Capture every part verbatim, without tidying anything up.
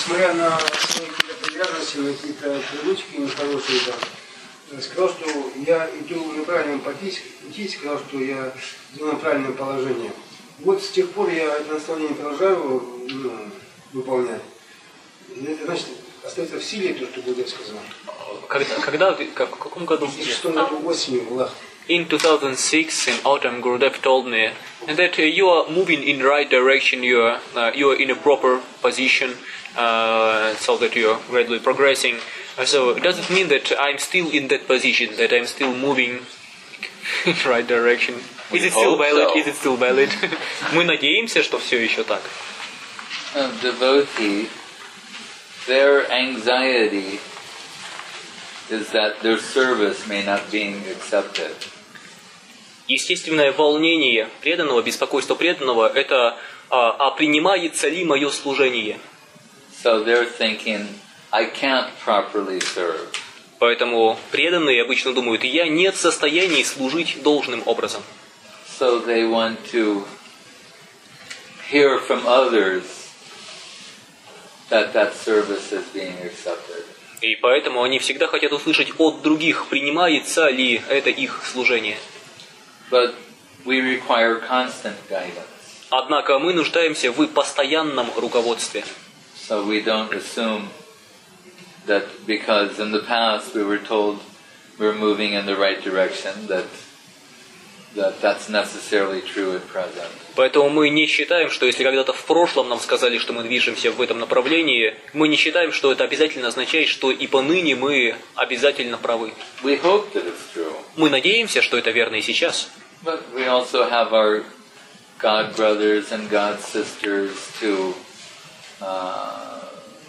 несмотря на свои какие-то привязанности, на какие-то привычки нехорошие, да, сказал, что я иду на правильном пути, сказал, что я занимаю правильное положение. Вот с тех пор я это наставление продолжаю ну, выполнять. И это значит, остается в силе то, что Будда сказал. Когда, когда ты, как, в каком году? В две тысячи шестом году осенью в Лахте. In two thousand six, in autumn, Gurudev told me that uh, you are moving in the right direction, you are, uh, you are in a proper position, uh, so that you are gradually progressing. Uh, so does it mean that I'm still in that position, that I'm still moving in the right direction? Is it still valid? So. Is it still valid? Мы надеемся, что все еще так. Uh, devotee, their anxiety is that their service may not be accepted. Естественное волнение преданного, беспокойство преданного, это а, а принимается ли мое служение? So they're thinking, I can't properly serve. Поэтому преданные обычно думают, я не в состоянии служить должным образом. So they want to hear from others that that service is being accepted. И поэтому они всегда хотят услышать от других, принимается ли это их служение. But we require constant guidance. Однако мы нуждаемся в постоянном руководстве. So we don't assume that because in the past we were told we're moving in the right direction, that that that's necessarily true at present. Поэтому мы не считаем, что если когда-то в прошлом нам сказали, что мы движемся в этом направлении, мы не считаем, что это обязательно означает, что и поныне мы обязательно правы. We hope that it's true. Мы надеемся, что это верно и сейчас. But we also have our God brothers and God sisters to uh,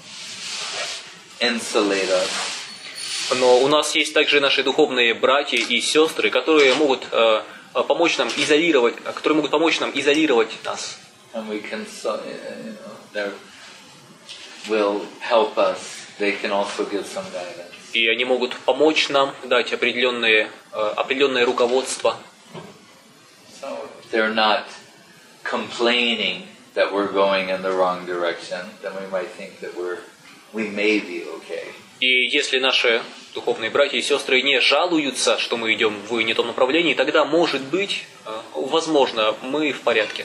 insulate us. Но у нас есть также наши духовные братья и сестры, которые могут э, помочь нам изолировать, которые могут помочь нам изолировать нас. And we can, you know, they will help us. They can also give some guidance. И они могут помочь нам дать определенные, э, определенное руководство. So they're not complaining that we're going in the wrong direction, then we might think that we're we may be okay. И если наши духовные братья и сестры не жалуются, что мы идем в не том направлении, тогда, может быть, возможно, мы в порядке.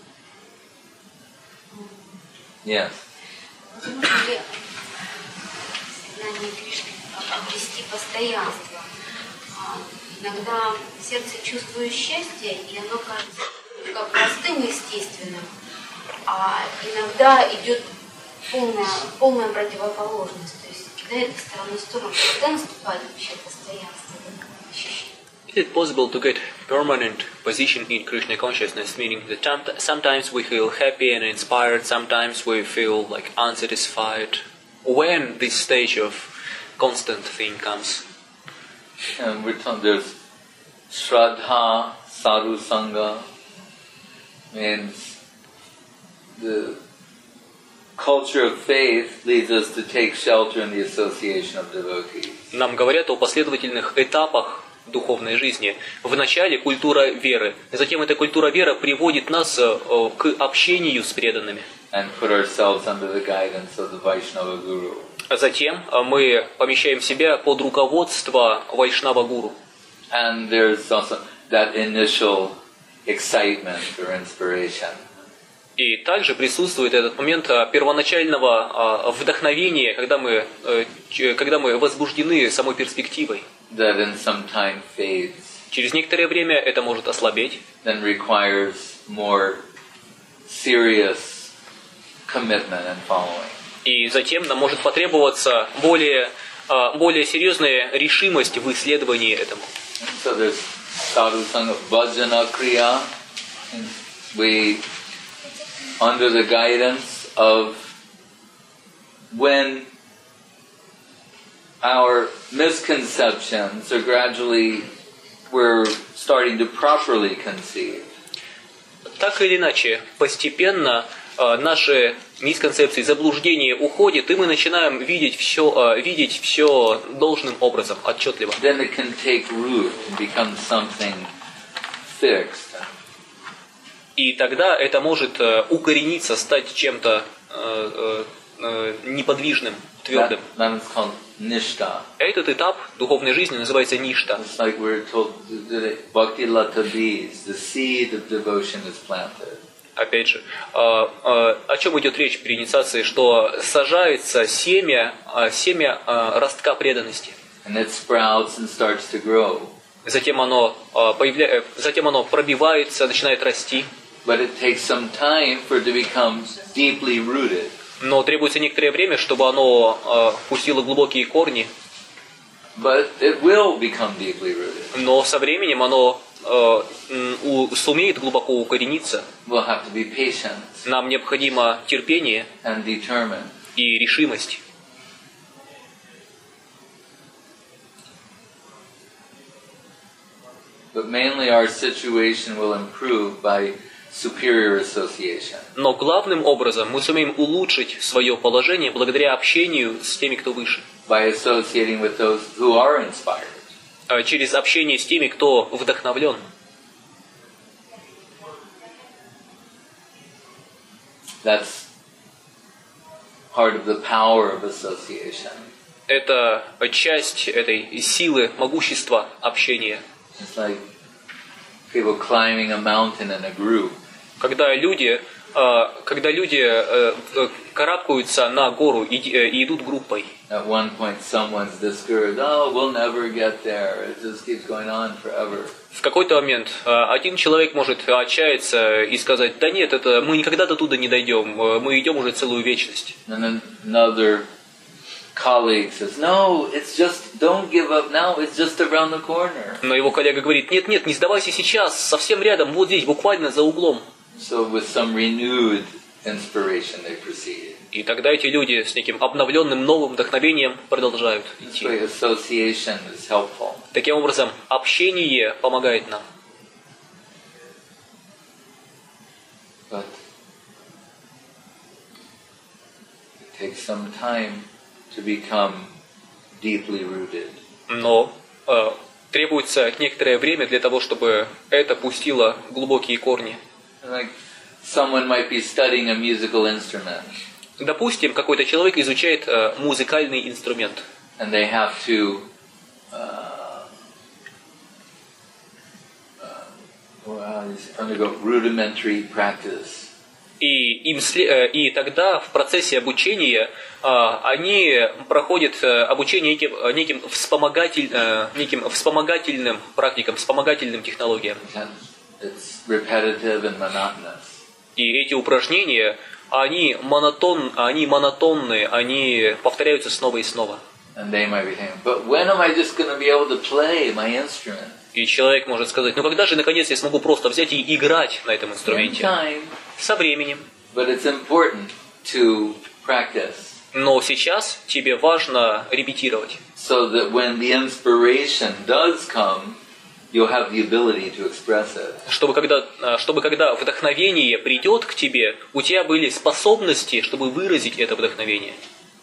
Yes. Возможно ли сознание Кришны обрести постоянство? Иногда в сердце чувствую счастье, и оно кажется как простым и естественным, а иногда идет полная, полная противоположность. То есть кидает из стороны в сторону. Когда наступает вообще постоянство в этом ощущении? Is it possible to get permanent position in Krishna consciousness, meaning that sometimes we feel happy and inspired, sometimes we feel like unsatisfied? When this stage of constant thing comes? And we're talking, there's Shraddha, Sadhu Sangha, means the culture of faith leads us to take shelter in the association of devotees. Нам говорят о последовательных этапах духовной жизни. Вначале культура веры, затем эта культура веры приводит нас к общению с преданными. And put ourselves under the guidance of the Vaishnava Guru. А затем мы помещаем себя под руководство Вайшнава-гуру. And there's also that initial excitement or inspiration. И также присутствует этот момент первоначального вдохновения, когда мы, когда мы возбуждены самой перспективой. That in some time fades. Через некоторое время это может ослабеть. Then requires more serious commitment and following. И затем нам может потребоваться более, более серьезная решимость в исследовании этому. So there's sadhu sangha bhajana kriya. We, under the guidance of when our misconceptions are gradually, we're starting to properly conceive. Так или иначе, постепенно э, наши мисконцепции, заблуждения уходят, и мы начинаем видеть все, э, видеть все должным образом, отчетливо. Then it can take root and become something fixed. И тогда это может э, укорениться, стать чем-то, э, э, э, неподвижным, That, твердым. that is called nishta. Этот этап духовной жизни называется ништа. It's like we're told that bhakti lata bees, the seed of devotion is planted. Опять же, э, э, о чем идет речь при инициации, что сажается семя, э, семя э, ростка преданности. And it sprouts and starts to grow. Затем оно, э, появля... э, затем оно пробивается, начинает расти. But it takes some time for it to become deeply rooted. Но требуется некоторое время, чтобы оно э, пустило глубокие корни. But it will become deeply rooted. Но со временем оно э, м, у, сумеет глубоко укорениться. We'll have to be patient Нам необходимо терпение and determined. и решимость. But mainly our situation will improve by superior association. Но главным образом мы сумеем улучшить свое положение благодаря общению с теми, кто выше. By associating with those who are inspired. Э, Через общение с теми, кто вдохновлен. That's part of the power of association. Это часть этой силы, могущества общения. It's like people climbing a mountain in a group. Когда люди, э, когда люди э, э, карабкаются на гору и, э, и идут группой. At one point someone's discouraged, oh, we'll never get there. It just keeps going on forever. В какой-то момент э, один человек может отчаяться и сказать: да нет, это мы никогда до туда не дойдем, э, мы идем уже целую вечность. And then another colleague says, no, it's just, don't give up now, it's just around the corner. Но его коллега говорит: нет, нет, не сдавайся сейчас, совсем рядом, вот здесь, буквально за углом. So with some renewed inspiration they proceed. И тогда эти люди с неким обновленным новым вдохновением продолжают This идти. way association is helpful. Таким образом, общение помогает нам. But it takes some time to become deeply rooted. Но э, требуется некоторое время для того, чтобы это пустило глубокие корни. Like someone might be studying a musical instrument Допустим, какой-то человек изучает э, музыкальный инструмент. and they have to uh, uh, well, undergo rudimentary practice. И, им, сле- э, и тогда в процессе обучения э, они проходят э, обучение неким, э, неким, вспомогатель, э, неким вспомогательным практикам, вспомогательным технологиям. And it's repetitive and monotonous. И эти упражнения, они, монотон, они монотонные, они повторяются снова и снова. And they might be thinking, but when am I just going to be able to play my instrument? И человек может сказать: ну когда же наконец я смогу просто взять и играть на этом In инструменте? time, Со временем. but it's important to practice Но сейчас тебе важно репетировать, so that when the inspiration does come, you'll have the ability to express it. чтобы когда, э, чтобы когда вдохновение придет к тебе, у тебя были способности, чтобы выразить это вдохновение.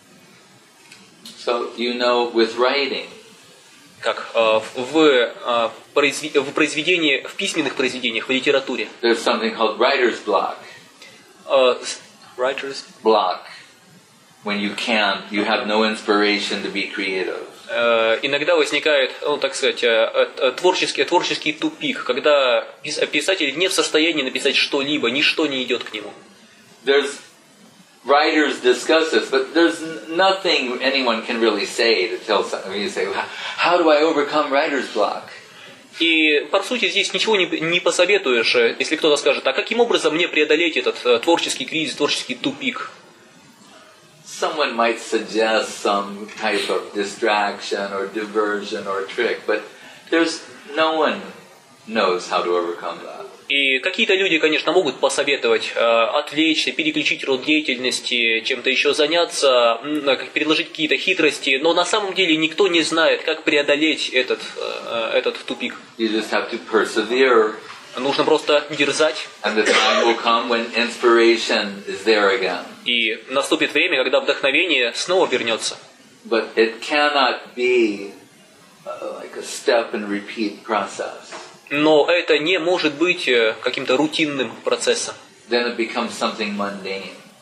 So you know, with writing, Как э, в, э, произве- в произведении, в письменных произведениях, в литературе. there's something called writer's block. Э, с- writers. Block. When you can't, you have no inspiration to be creative. Э, иногда возникает, ну, так сказать, э, э, творческий, творческий тупик, когда пис- писатель не в состоянии написать что-либо, ничто не идет к нему. There's writers discuss this, but there's n- nothing anyone can really say to tell someone. You say, how do I overcome writer's block? И, по сути, здесь ничего не, не посоветуешь, э, если кто-то скажет: а каким образом мне преодолеть этот э, творческий кризис, творческий тупик? Someone might suggest some type of distraction or diversion or trick, but there's no one knows how to overcome that. И какие-то люди, конечно, могут посоветовать э, отвлечься, переключить род деятельности, чем-то еще заняться, м, как предложить какие-то хитрости, но на самом деле никто не знает, как преодолеть этот, э, этот тупик. You just have to persevere, Нужно просто дерзать, and the time will come when inspiration is there again. и наступит время, когда вдохновение снова вернется. But it cannot be uh, like a step and repeat process. Но это не может быть э, каким-то рутинным процессом. Then it becomes something mundane.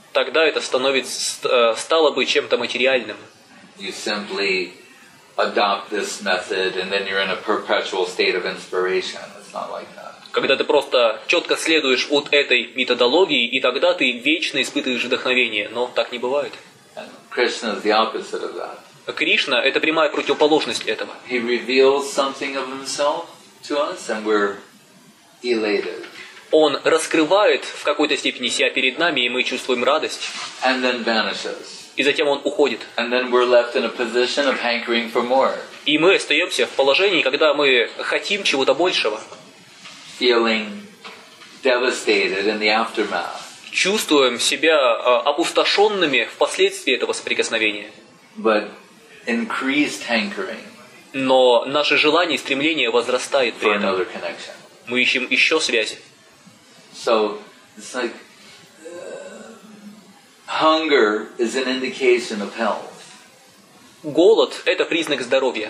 тогда это становится, э, стало бы чем-то материальным. You simply adopt this method and then you're in a perpetual state of inspiration. It's not like that. Когда ты просто четко следуешь вот этой методологии, и тогда ты вечно испытываешь вдохновение. Но так не бывает. And Krishna is the opposite of that. Кришна – это прямая противоположность этого. He reveals something of himself to us and we're elated. Он раскрывает в какой-то степени себя перед нами, и мы чувствуем радость. And then vanishes. И затем он уходит. And then we're left in a position of hankering for more. И мы остаемся в положении, когда мы хотим чего-то большего. Feeling devastated in the aftermath. Чувствуем себя э, опустошенными впоследствии этого соприкосновения. But increased hankering Но наше желание и стремление возрастает при for этом. another connection. Мы ищем еще связи. So it's like uh, hunger is an indication of health. Голод – это признак здоровья.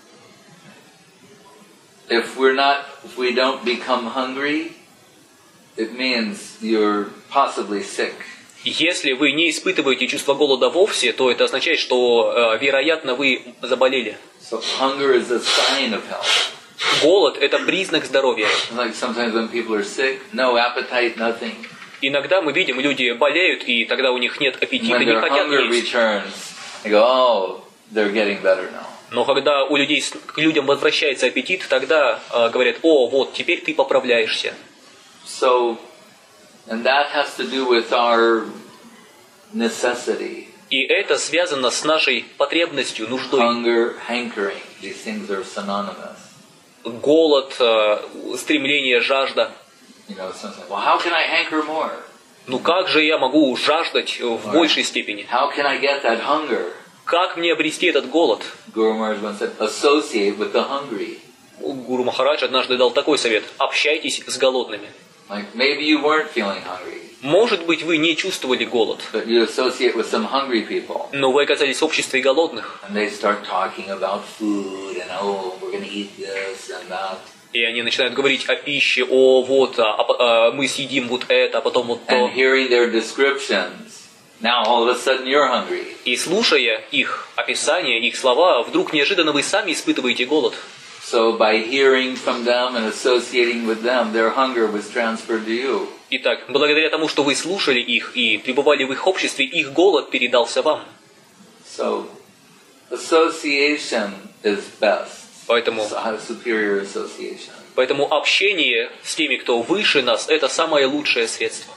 If we're not, if we don't become hungry, it means you're possibly sick. Если вы не испытываете чувство голода вовсе, то это означает, что, э, вероятно, вы заболели. So hunger is a sign of health. Голод – это признак здоровья. Like sometimes when people are sick, no appetite, nothing. Иногда мы видим, люди болеют, и тогда у них нет аппетита, When не their хотят hunger есть. returns, they go, oh, they're getting better now. Но когда у людей, к людям возвращается аппетит, тогда э, говорят: о, вот, теперь ты поправляешься. So, and that has to do with our necessity. И это связано с нашей потребностью, нуждой. Hunger, hankering, these things are synonymous. Голод, э, стремление, жажда. You know, something. Well, how can I hanker more? Ну как же я могу жаждать в большей степени? How can I get that hunger? Как мне обрести этот голод? Guru Maharaj once said, associate with the hungry. Гуру Махарадж однажды дал такой совет: общайтесь с голодными. Like maybe you weren't feeling hungry, Может быть, вы не чувствовали голод, but you associate with some hungry people, но вы оказались в обществе голодных, and they start talking about food and oh, we're going to eat this and that. и они начинают говорить о пище: о, вот, а, а, мы съедим вот это, а потом вот то. And hearing their descriptions, now all of a sudden you're hungry. И слушая их описание, их слова, вдруг неожиданно вы сами испытываете голод. So by hearing from them and associating with them, their hunger was transferred to you. Итак, благодаря тому, что вы слушали их и пребывали в их обществе, их голод передался вам. So association is best. Поэтому, Superior association. поэтому общение с теми, кто выше нас, это самое лучшее средство.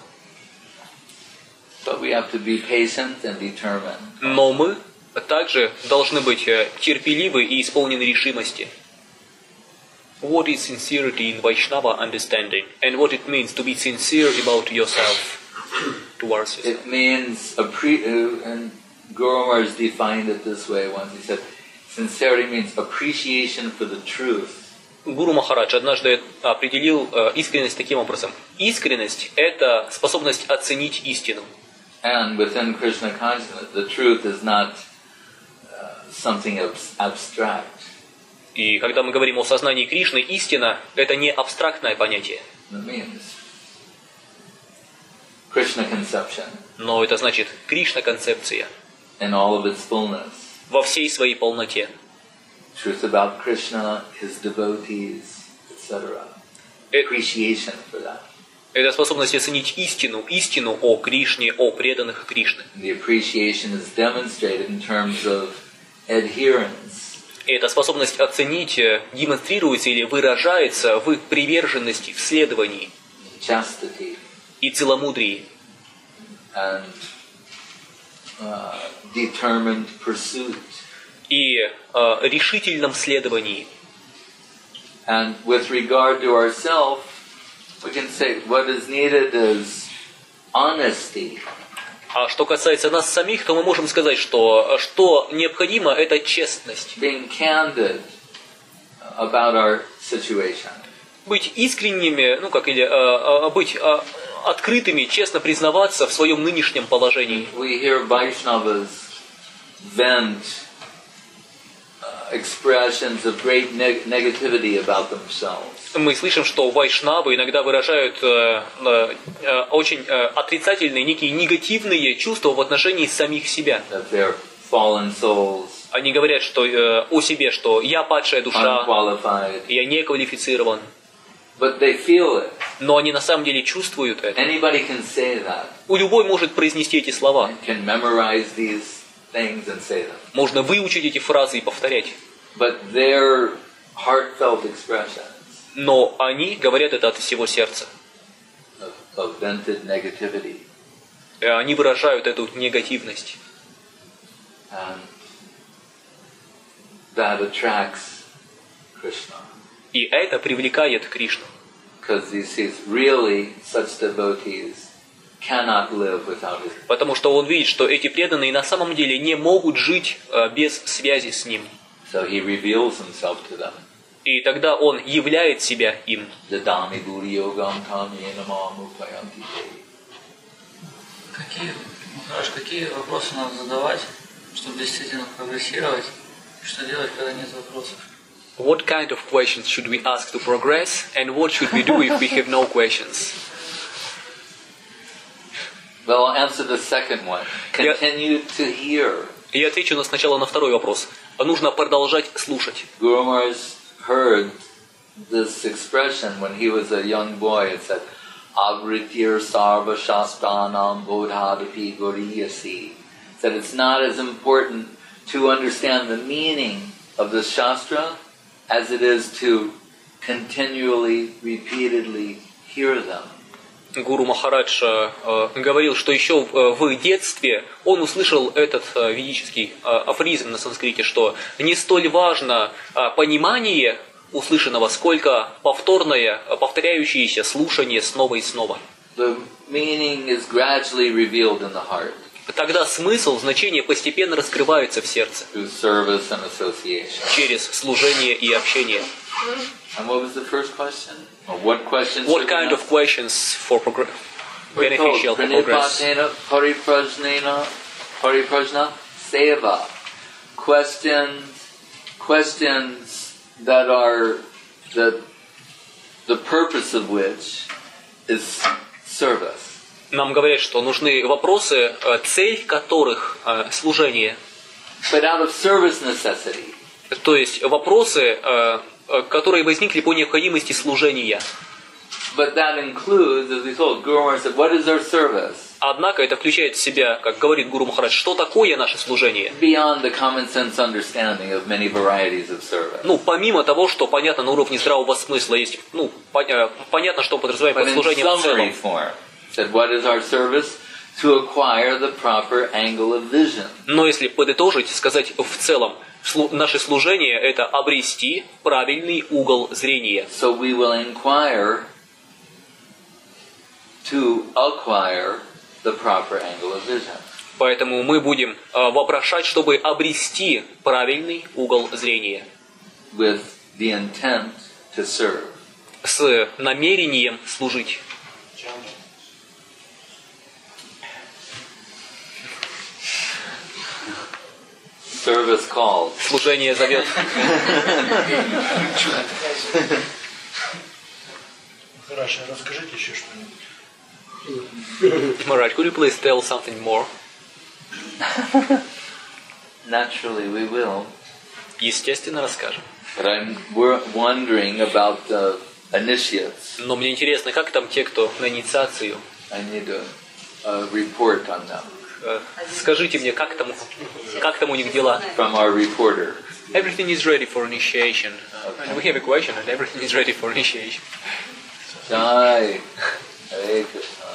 But we have to be patient and determined. Но мы также должны быть э, терпеливы и исполнены решимости. What is sincerity in Vaishnava understanding, and what it means to be sincere about yourself towards yourself? It means, appre- uh, and Guru Maharaj defined it this way once. He said, sincerity means appreciation for the truth. Гуру Махарадж однажды определил э, искренность таким образом. Искренность – это способность оценить истину. And within Krishna consciousness, the truth is not uh, something abs- abstract. И когда мы говорим о сознании Кришны, истина – это не абстрактное понятие, It means Krishna conception но это значит Кришна-концепция in all of its fullness. во всей своей полноте. Truth about Krishna, his devotees, et cetera. Э- Appreciation for that. Это способность оценить истину, истину о Кришне, о преданных Кришны. The appreciation is demonstrated in terms of adherence. И эта способность оценить э, демонстрируется или выражается в их приверженности, в следовании Chastity и целомудрии, and uh, determined pursuit. и э, решительном следовании. And with regard to ourselves, we can say what is needed is honesty. А что касается нас самих, то мы можем сказать, что, что необходимо – это честность. Being candid about our situation. Быть искренними, ну как, или э, э, быть э, открытыми, честно признаваться в своем нынешнем положении. We hear Vaishnavas vent uh, expressions of great neg- negativity about themselves. мы слышим, что вайшнавы иногда выражают э, э, э, очень э, отрицательные, некие негативные чувства в отношении самих себя. That they're fallen souls, Они говорят, что э, о себе, что я падшая душа, unqualified. я не квалифицирован. But they feel it. Но они на самом деле чувствуют это. Anybody can say that. У любой может произнести эти слова. Can memorize these things and say them. Можно выучить эти фразы и повторять. But their heartfelt expressions Но они говорят это от всего сердца. of, of vented negativity. И они выражают эту негативность. And that attracts Krishna. И это привлекает Кришну. Because he sees really such devotees cannot live without his. Потому что он видит, что эти преданные на самом деле не могут жить э, без связи с ним. So he reveals himself to them. И тогда он являет себя им. Dadami Bhuri Yogam Tam Yenama Mupayanti Te. Какие, Махарадж, какие вопросы надо задавать, чтобы действительно прогрессировать? Что делать, когда нет вопросов? What kind of questions should we ask to progress, and what should we do if we have no questions? Well, I'll answer the second one. Continue to hear. Я отвечу сначала на второй вопрос. Нужно продолжать слушать. Guru Maharaj heard this expression when he was a young boy. It said, Avritir sarva shastranam bodhadapi goriyasi. That it's not as important to understand the meaning of the shastra as it is to continually, repeatedly hear them. Гуру Махарадж э, говорил, что еще в, в детстве он услышал этот э, ведический э, афоризм на санскрите, что не столь важно э, понимание услышанного, сколько повторное, повторяющееся слушание снова и снова. The meaning is gradually revealed in the heart. Тогда смысл, значение постепенно раскрывается в сердце Through service and association. через служение и общение. And what was the first question? Or what questions? What should we kind of ask? questions for progress, We're beneficial told, for progress? Pranipatena pariprajnena pariprajna seva. Questions, questions that are the the purpose of which is service. Нам говорят, что нужны вопросы, э, цель которых э, служение. But out of service necessity. То есть вопросы, э, э, которые возникли по необходимости служения. But that includes, as we told, Guru Maharaj said, what is our service? Однако это включает в себя, как говорит Гуру Махарадж, что такое наше служение. Beyond the common sense understanding of many varieties of service. Ну, помимо того, что понятно на уровне здравого смысла есть, ну, поня- понятно, что подразумевает But под in служением в summary целом. form, said, what is our service? To acquire the proper angle of vision. Но если подытожить, сказать в целом, слу- наше служение – это обрести правильный угол зрения. So we will inquire to acquire the proper angle of vision. Поэтому мы будем э, вопрошать, чтобы обрести правильный угол зрения With the intent to serve. с намерением служить. Service calls. Служение зовет. Хорошо, расскажите еще что-нибудь. Maharaj, could you please tell something more? Naturally, we will. Естественно, расскажем. But I'm we're wondering about the initiates. Но мне интересно, как там те, кто на инициацию? I need a, a report on them Э, Скажите мне, как там, как там у них дела? from our reporter. Everything is ready for initiation. Uh, and we have a question, and everything is ready for initiation. Jai. Hare Krishna.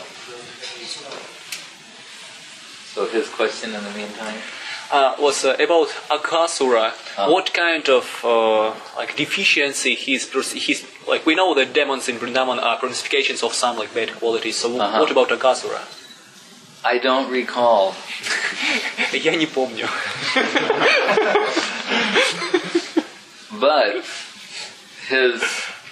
So his question in the meantime? Uh, was uh, about Akasura. Ah. What kind of uh, like deficiency he's, pers- he's like? We know that demons in Vrindavan are personifications of some like bad qualities. So Uh-huh. what about Akasura? I don't recall. Я не помню. But his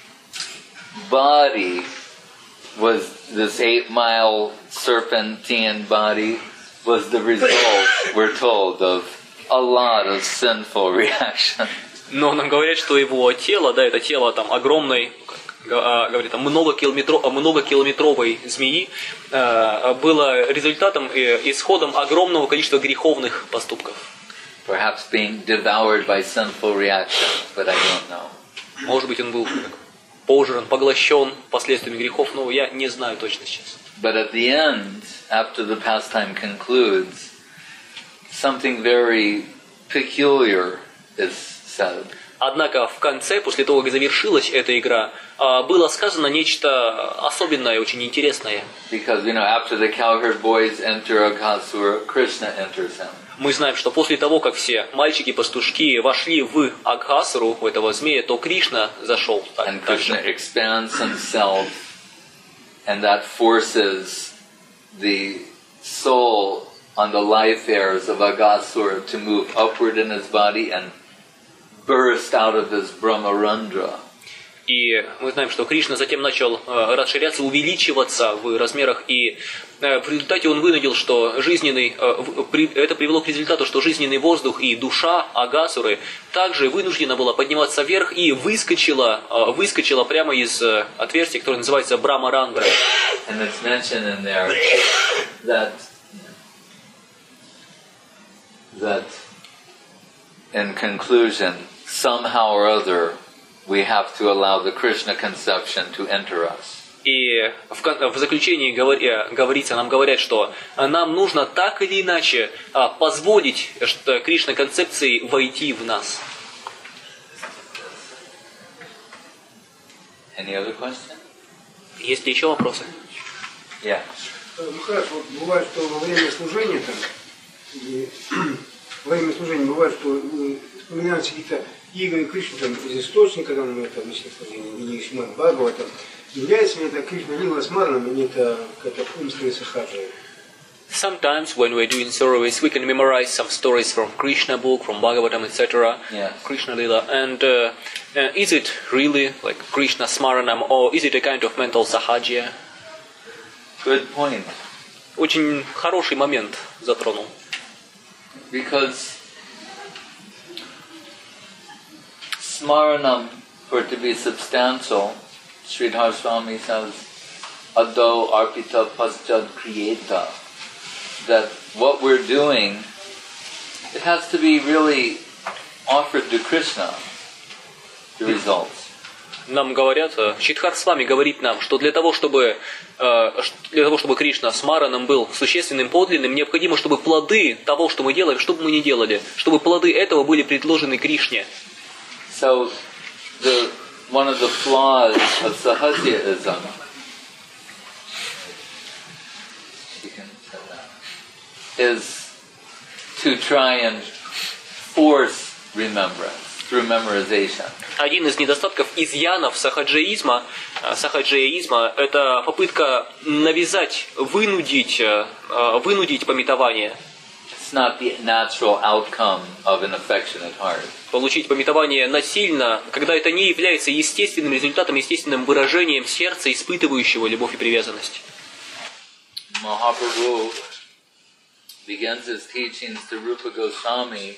body was this eight mile serpentine body was the result, we're told, of a lot of sinful reaction. Но нам говорят, что его тело, да, это тело там огромной, говорит, многокилометро, многокилометровой змеи было результатом, исходом огромного количества греховных поступков. Perhaps being devoured by sinful reactions, but I don't know. Может быть, он был пожран, поглощен последствиями грехов, но я не знаю точно сейчас. But at the end, after the pastime concludes, something very peculiar is said. Однако в конце, после того, как завершилась эта игра, было сказано нечто особенное, очень интересное. Because, you know, after the cowherd boys enter Aghasura, Krishna enters him. Мы знаем, что после того, как все мальчики-пастушки вошли в Агхасуру, в этого змея, то Кришна зашел. And Krishna expands himself, and that forces the soul on the life airs of Aghasura to move upward in his body and burst out of his Brahmarandra. И мы знаем, что Кришна затем начал э, расширяться, увеличиваться в размерах, и э, в результате он вынудил, что жизненный, э, в, при, это привело к результату, что жизненный воздух и душа Агасуры также вынуждена была подниматься вверх и выскочила, э, выскочила прямо из э, отверстия, которое называется Брахмарандра. And it's mentioned in there that that in conclusion, somehow or other, we have to allow the Krishna conception to enter us. И в, в заключении говоря, говорится, нам говорят, что нам нужно так или иначе позволить Кришна концепции войти в нас. Any other question? Есть ли еще вопросы? Yeah. Махарадж, вот бывает, что во время служения там, и, во время служения бывает, что э, вспоминаются какие-то игры Кришны там, из источника, там, это обычное служение, или Шримад Бхагавата. Является ли это Кришна Лила Смараном, или это какая-то умственная сахаджа? Sometimes when we're doing service, we can memorize some stories from Krishna book, from Bhagavatam, et cetera. Yes. Krishna Lila. And uh, uh, is it really like Krishna Smaranam, or is it a kind of mental sahajya? Good point. Очень хороший момент затронул. Because Smaranam, for it to be substantial, Sridhar Swami says, Ado Arpita Paschad Kriyeta, that what we're doing, it has to be really offered to Krishna, the results. Нам говорят, Шридхар с вами говорит нам, что для того, чтобы для того, чтобы Кришна Смаранам был существенным, подлинным, необходимо, чтобы плоды того, что мы делаем, что бы мы ни делали, чтобы плоды этого были предложены Кришне. So, the one of the flaws of Sahajyaism is to try and force remembrance through memorization. Один из недостатков, изъянов сахаджаизма, сахаджаизма, это попытка навязать, вынудить, вынудить памятование. It's not the natural outcome of an affectionate heart. Получить памятование насильно, когда это не является естественным результатом, естественным выражением сердца, испытывающего любовь и привязанность. Mahaprabhu begins his teachings to Rupa Goswami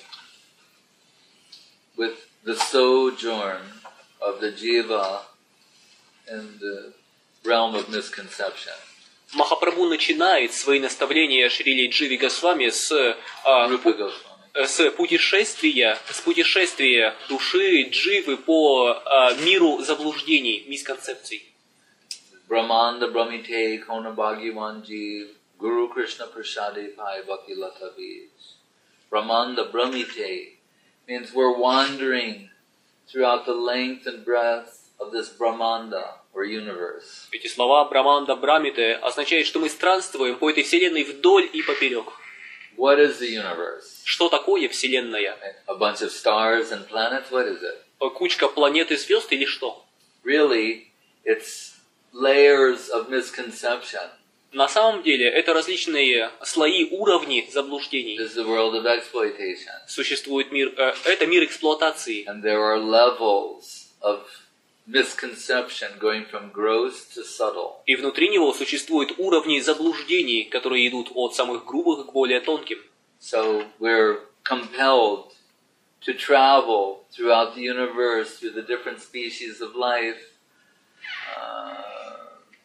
with the sojourn of the jiva in the realm of misconception. Махапрабху начинает свои наставления Шрили Дживи Госвами с, а, с путешествия, с путешествия души Дживы по а, миру заблуждений, мисконцепций. Brahmanda Brahmite Kona Bhagyavan Jeev Guru Krishna Prasade Pai Bhakti Lata Bij. Brahmanda Brahmite means we're wandering throughout the length and breadth of this Brahmanda or universe. Эти слова Браманда Брамите означают, что мы странствуем по этой вселенной вдоль и поперек. What is the universe? Что такое вселенная? A bunch of stars and planets? What is it? Кучка планет и звезд или что? Really, it's layers of misconception. На самом деле, это различные слои, уровни заблуждений. This is the world of exploitation. Существует мир, э, это мир эксплуатации. And there are levels of misconception going from gross to subtle. И внутри него существуют уровни заблуждений, которые идут от самых грубых к более тонким. So we're compelled to travel throughout the universe through the different species of life uh,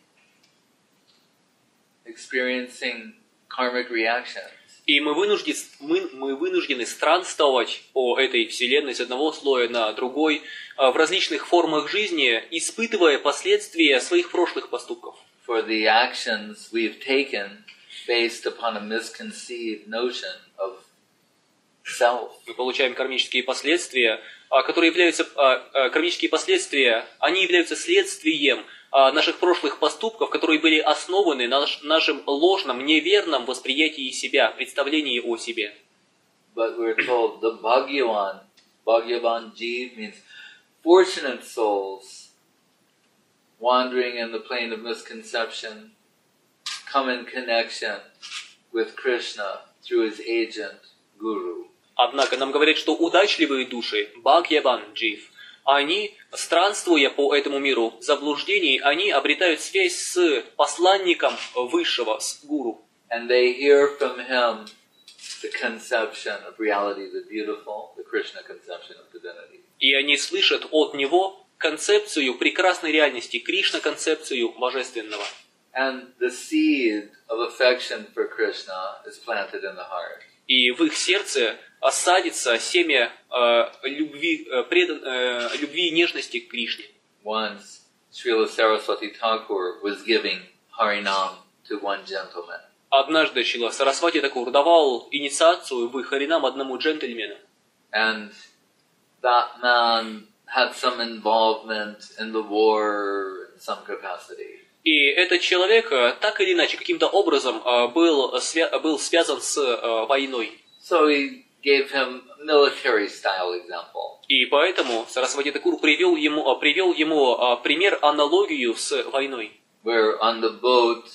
experiencing karmic reactions. И мы вынуждены, мы, мы вынуждены странствовать по этой вселенной с одного слоя на другой в различных формах жизни, испытывая последствия своих прошлых поступков. For the actions we've taken based upon a misconceived notion of self. Мы получаем кармические последствия, которые являются, кармические последствия, они являются следствием наших прошлых поступков, которые были основаны на нашем ложном, неверном восприятии себя, представлении о себе. But we're told the Bhagyavan, Bhagyavan Jeev means fortunate souls wandering in the plane of misconception come in connection with Krishna through his agent, Guru. Однако нам говорят, что удачливые души, Бхагьяван Джив, они, странствуя по этому миру заблуждений, они обретают связь с посланником Высшего, с Гуру. And they hear from him the conception of reality, the beautiful, the Krishna conception of divinity. И они слышат от него концепцию прекрасной реальности, Кришна-концепцию божественного. And the seed of affection for Krishna is planted in the heart. И в их сердце осадится семя э, любви, э, предан, э, любви и нежности к Кришне. Once, Srila Saraswati Thakur was giving Harinam to one gentleman. Однажды Шрила Сарасвати Такур давал инициацию в Харинам одному джентльмену. And that man had some involvement in the war in some capacity. И этот человек так или иначе, каким-то образом был, свя- был связан с войной. So he gave him a military style example. И поэтому Сарасвати Такур привел ему, привел ему пример, аналогию с войной. Where on the boat,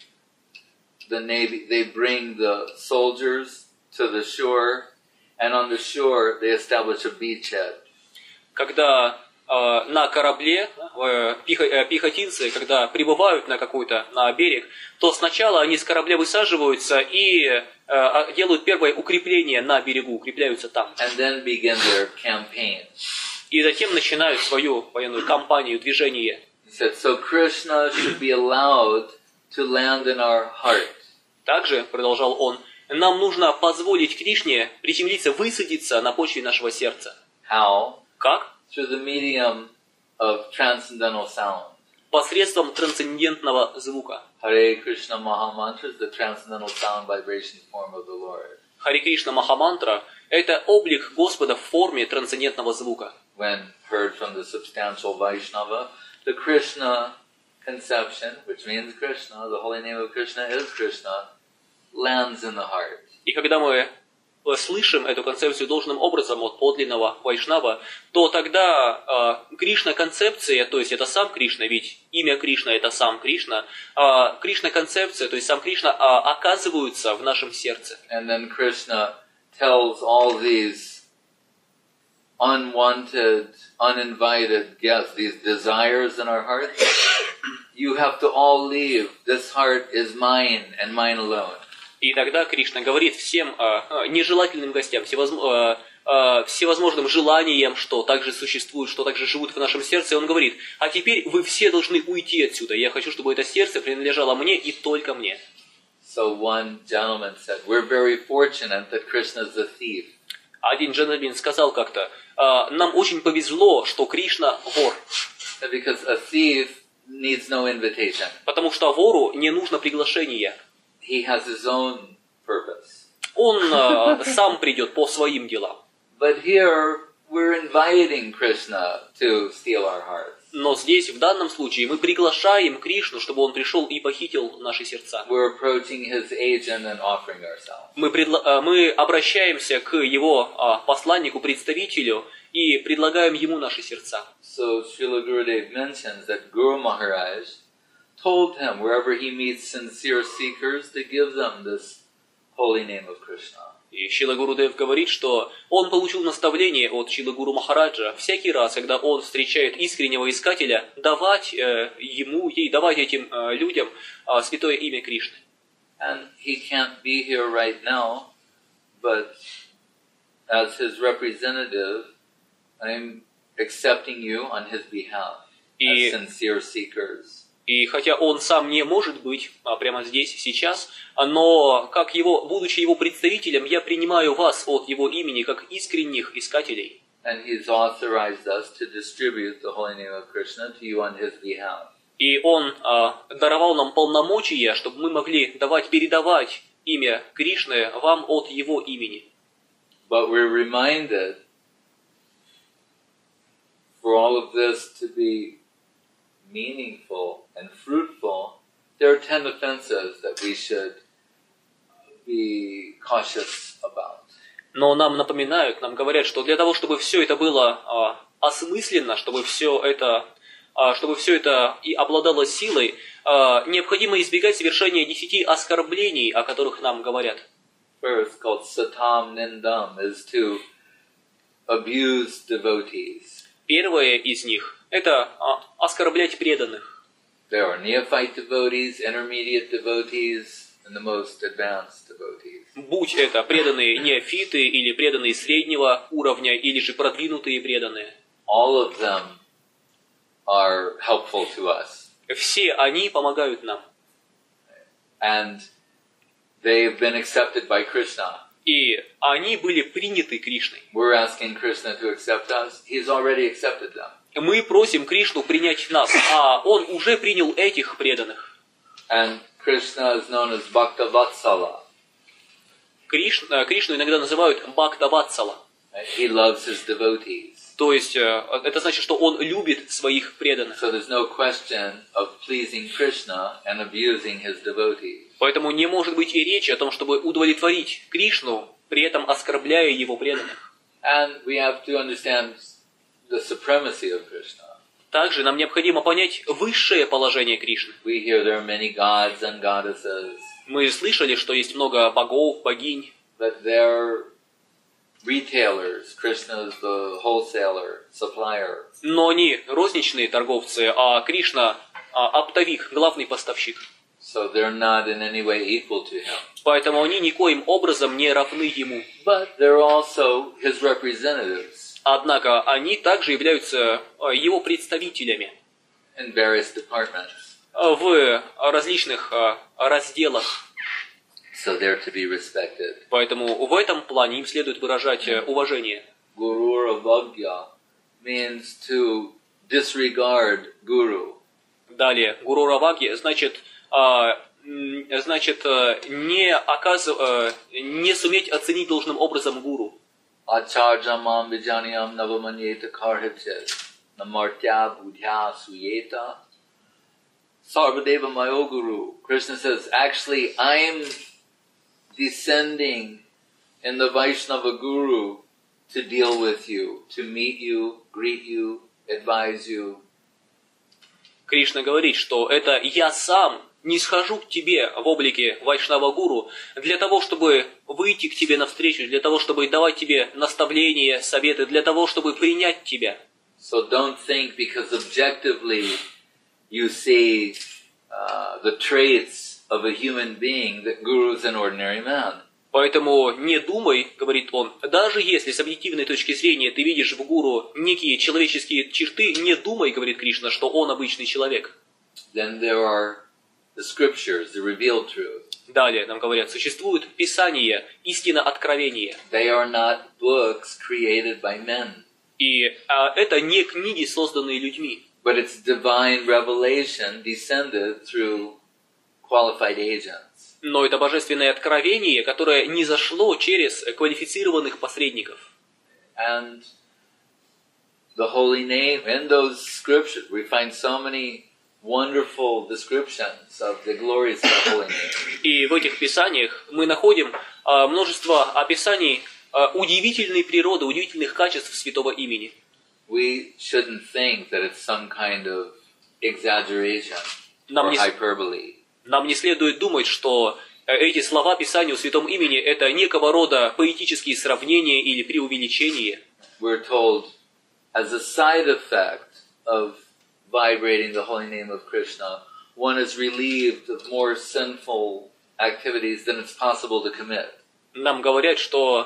the navy, they bring the soldiers to the shore, and on the shore they establish a beachhead. Когда э, на корабле э, пехо- э, пехотинцы, когда прибывают на какой-то на берег, то сначала они с корабля высаживаются и э, делают первое укрепление на берегу, укрепляются там. And then begin their campaign. И затем начинают свою военную кампанию, движение. He said, so Krishna should be allowed to land in our heart. Также, продолжал он, нам нужно позволить Кришне приземлиться, высадиться на почве нашего сердца. How? Как? Through the medium of transcendental sound. Посредством трансцендентного звука. Hare Krishna Mahamantra is the transcendental sound vibration form of the Lord. Хари Кришна Махамантра – это облик Господа в форме трансцендентного звука. When heard from the substantial Vaishnava, the Krishna conception, which means Krishna, the holy name of Krishna is Krishna, lands in the heart. И когда мы слышим эту концепцию должным образом от подлинного Вайшнава, то тогда э, Кришна-концепция, то есть это сам Кришна, ведь имя Кришна – это сам Кришна, э, Кришна-концепция, то есть сам Кришна, э, оказываются в нашем сердце. And then Krishna tells all these unwanted, uninvited guests, these desires in our hearts, you have to all leave. This heart is mine and mine alone. И тогда Кришна говорит всем э, нежелательным гостям, всевозможным, э, э, всевозможным желаниям, что также существуют, что также живут в нашем сердце, и он говорит, а теперь вы все должны уйти отсюда. Я хочу, чтобы это сердце принадлежало мне и только мне. So one gentleman said, we're very fortunate that Krishna is a thief. Один джентльмен сказал как-то, э, нам очень повезло, что Кришна вор. Because a thief needs no invitation. Потому что вору не нужно приглашение. He has his own purpose. Он э, сам придет по своим делам. But here, we're inviting Krishna to steal our hearts. Но здесь, в данном случае, мы приглашаем Кришну, чтобы он пришел и похитил наши сердца. We're approaching his agent and offering ourselves. Мы, предла- э, мы обращаемся к его э, посланнику, представителю, и предлагаем ему наши сердца. So Srila Gurudev mentions that Guru Maharaj told him wherever he meets sincere seekers to give them this holy name of Krishna. И Шрила Гурудев говорит, что он получил наставление от Шрила Гуру Махараджа всякий раз, когда он встречает искреннего искателя, давать э, ему, ей, давать этим э, людям э, святое имя Кришны. And he can't be here right now, but as his representative, I'm accepting you on his behalf. И, as sincere seekers. и хотя он сам не может быть а, прямо здесь, сейчас, но как его, будучи его представителем, я принимаю вас от его имени как искренних искателей. And He's authorized us to distribute the holy name of Krishna to you on His behalf. И он а, даровал нам полномочия, чтобы мы могли давать, передавать имя Кришны вам от его имени. But we're reminded, for all of this to be meaningful and fruitful, there are ten offenses that we should be cautious about. Но нам напоминают, нам говорят, что для того, чтобы все это было а, осмысленно, чтобы все это, а, чтобы все это и обладало силой, а, необходимо избегать совершения десяти оскорблений, о которых нам говорят. First, called satam nindam, is to abuse devotees. Первое из них – это а, оскорблять преданных. There are neophyte devotees, intermediate devotees, and the most advanced devotees. Будь это преданные неофиты или преданные среднего уровня, или же продвинутые преданные. All of them are helpful to us. Все они помогают нам. And they've been accepted by Krishna. И они были приняты Кришной. We're asking Krishna to accept us. He's already accepted them. Мы просим Кришну принять нас, а Он уже принял этих преданных. And Krishna is known as Bhaktavatsala. Кришна, Кришну иногда называют Бхактаватсала. He loves his devotees. То есть это значит, что Он любит своих преданных. So there's no question of pleasing Krishna and abusing his devotees. Поэтому не может быть и речи о том, чтобы удовлетворить Кришну, при этом оскорбляя Его преданных. And we have to understand the supremacy of Krishna. Также нам необходимо понять высшее положение Кришны. We hear there are many gods and goddesses, Мы слышали, что есть много богов, богинь, but they're retailers. Krishna is the wholesaler, supplier. но они розничные торговцы, а Кришна а, оптовик, главный поставщик. So they're not in any way equal to him. Поэтому они никоим образом не равны Ему. But they're also his representatives Однако они также являются а, Его представителями in various departments. а, в различных а, разделах. So they're to be respected. Поэтому в этом плане им следует выражать а, уважение. Guru avagya means to disregard guru. Далее, гуру раваги значит, а, м, значит а, не, оказ... а, не суметь оценить должным образом гуру. Acharjamam vijaniyam navamanyeta karhichet namartya budhya suyeta sarvadeva mayo guru. Krishna says, actually, I'm descending in the Vaishnava guru to deal with you, to meet you, greet you, advise you. Кришна говорит, что это я сам не схожу к тебе в облике Вайшнава-гуру для того, чтобы выйти к тебе навстречу, для того, чтобы давать тебе наставления, советы, для того, чтобы принять тебя. So don't think because objectively you see uh, the traits of a human being that guru is an ordinary man. Поэтому не думай, говорит он, даже если с объективной точки зрения ты видишь в гуру некие человеческие черты, не думай, говорит Кришна, что он обычный человек. Then there are the scriptures, the revealed truth. Далее нам говорят, существует Писание, истина откровения. They are not books created by men, И а, это не книги, созданные людьми, but it's divine revelation descended through qualified agents. но это божественное откровение, которое не зашло через квалифицированных посредников. And the holy name, in those scriptures, we find so many wonderful descriptions of the glories of the holy name. И в этих писаниях мы находим а, множество описаний а, удивительной природы, удивительных качеств святого имени. We shouldn't think that it's some kind of exaggeration Нам or не, hyperbole. нам не следует думать, что э, эти слова Писания о святом имени – это некого рода поэтические сравнения или преувеличения. We're told, as a side effect of vibrating the holy name of Krishna, one is relieved of more sinful activities than it's possible to commit. Нам говорят, что э,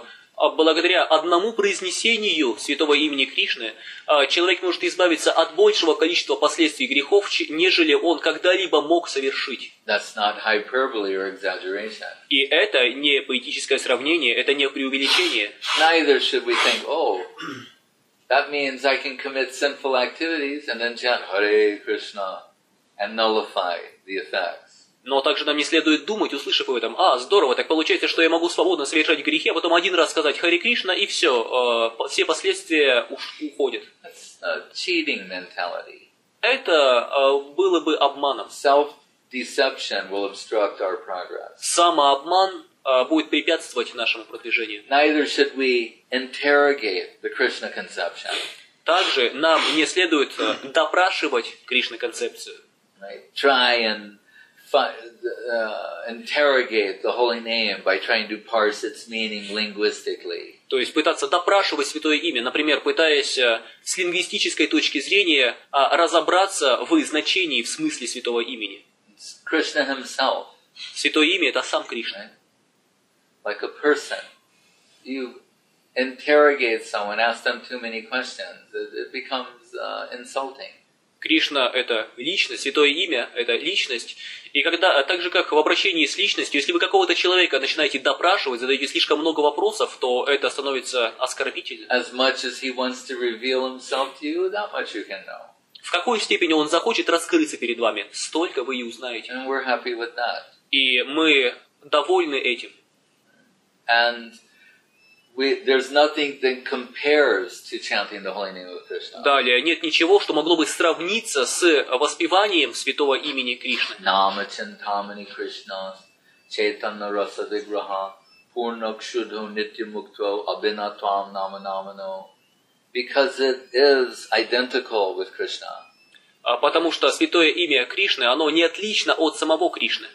а, благодаря одному произнесению святого имени Кришны а, человек может избавиться от большего количества последствий грехов, ч- нежели он когда-либо мог совершить. That's not hyperbole or exaggeration. И это не поэтическое сравнение, это не преувеличение. Neither should we think, oh, that means I can commit sinful activities and then chant Hare Krishna and nullify the effects. Но также нам не следует думать, услышав об этом, а, здорово, так получается, что я могу свободно совершать грехи, а потом один раз сказать Харе Кришна, и все, э, все последствия уш- уходят. That's a cheating mentality. Это э, было бы обманом. Self-deception will obstruct our progress. Самообман э, будет препятствовать нашему продвижению. Neither should we interrogate the Krishna conception. Также нам не следует э, допрашивать Кришна-концепцию. Right? Try and fi- uh, interrogate the holy name by trying to parse its meaning linguistically. То есть пытаться допрашивать святое имя, например, пытаясь э, с лингвистической точки зрения э, разобраться в значении, в смысле святого имени. It's Krishna himself, Святое имя – это сам Кришна. right? Like a person. You interrogate someone, ask them too many questions, it, it becomes uh, insulting. Кришна – это личность, святое имя – это личность. И когда, так же как в обращении с личностью, если вы какого-то человека начинаете допрашивать, задаете слишком много вопросов, то это становится оскорбительным. As much as he wants to reveal himself to you, that much you can know. В какой степени он захочет раскрыться перед вами, столько вы и узнаете. And we're happy with that. И мы довольны этим. And we, there's nothing that compares to chanting the holy name of Krishna. Далее, нет ничего, что могло бы сравниться с воспеванием святого имени Кришны. Nama Chintamani Krishna Chaitanya Rasa Vigraha Purnakshudho Nityamukto Abhinatvam Nama Namano. Because it is identical with Krishna. А Потому что святое имя Кришны, оно не отлично от самого Кришны.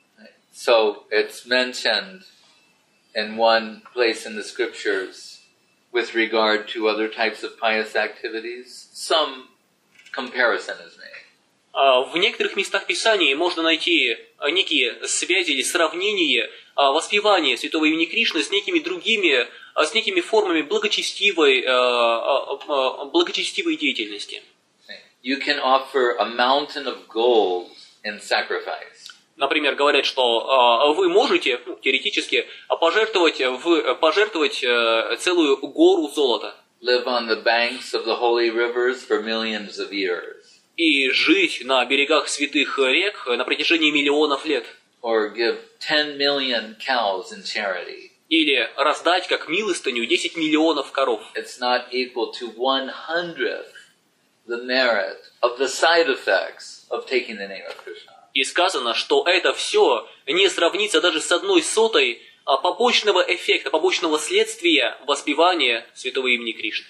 So it's mentioned in one place in the scriptures with regard to other types of pious activities. Some comparison is made. А В некоторых местах Писания можно найти а, некие связи или сравнения а, воспевания святого имени Кришны с некими другими, а, с некими формами благочестивой, а, а, а, благочестивой деятельности. You can offer a mountain of gold in sacrifice. Например, говорят, что а, вы можете, ну, теоретически, а, пожертвовать, в, пожертвовать а, целую гору золота Live on the banks of the holy rivers for millions of years. и жить на берегах святых рек на протяжении миллионов лет. Or give ten million cows in charity. Или раздать как милостыню десять миллионов коров. It's not equal to one hundredth the merit of the side effects of taking the name of Krishna. И сказано, что это все не сравнится даже с одной сотой а, побочного эффекта, побочного следствия воспевания святого имени Кришны.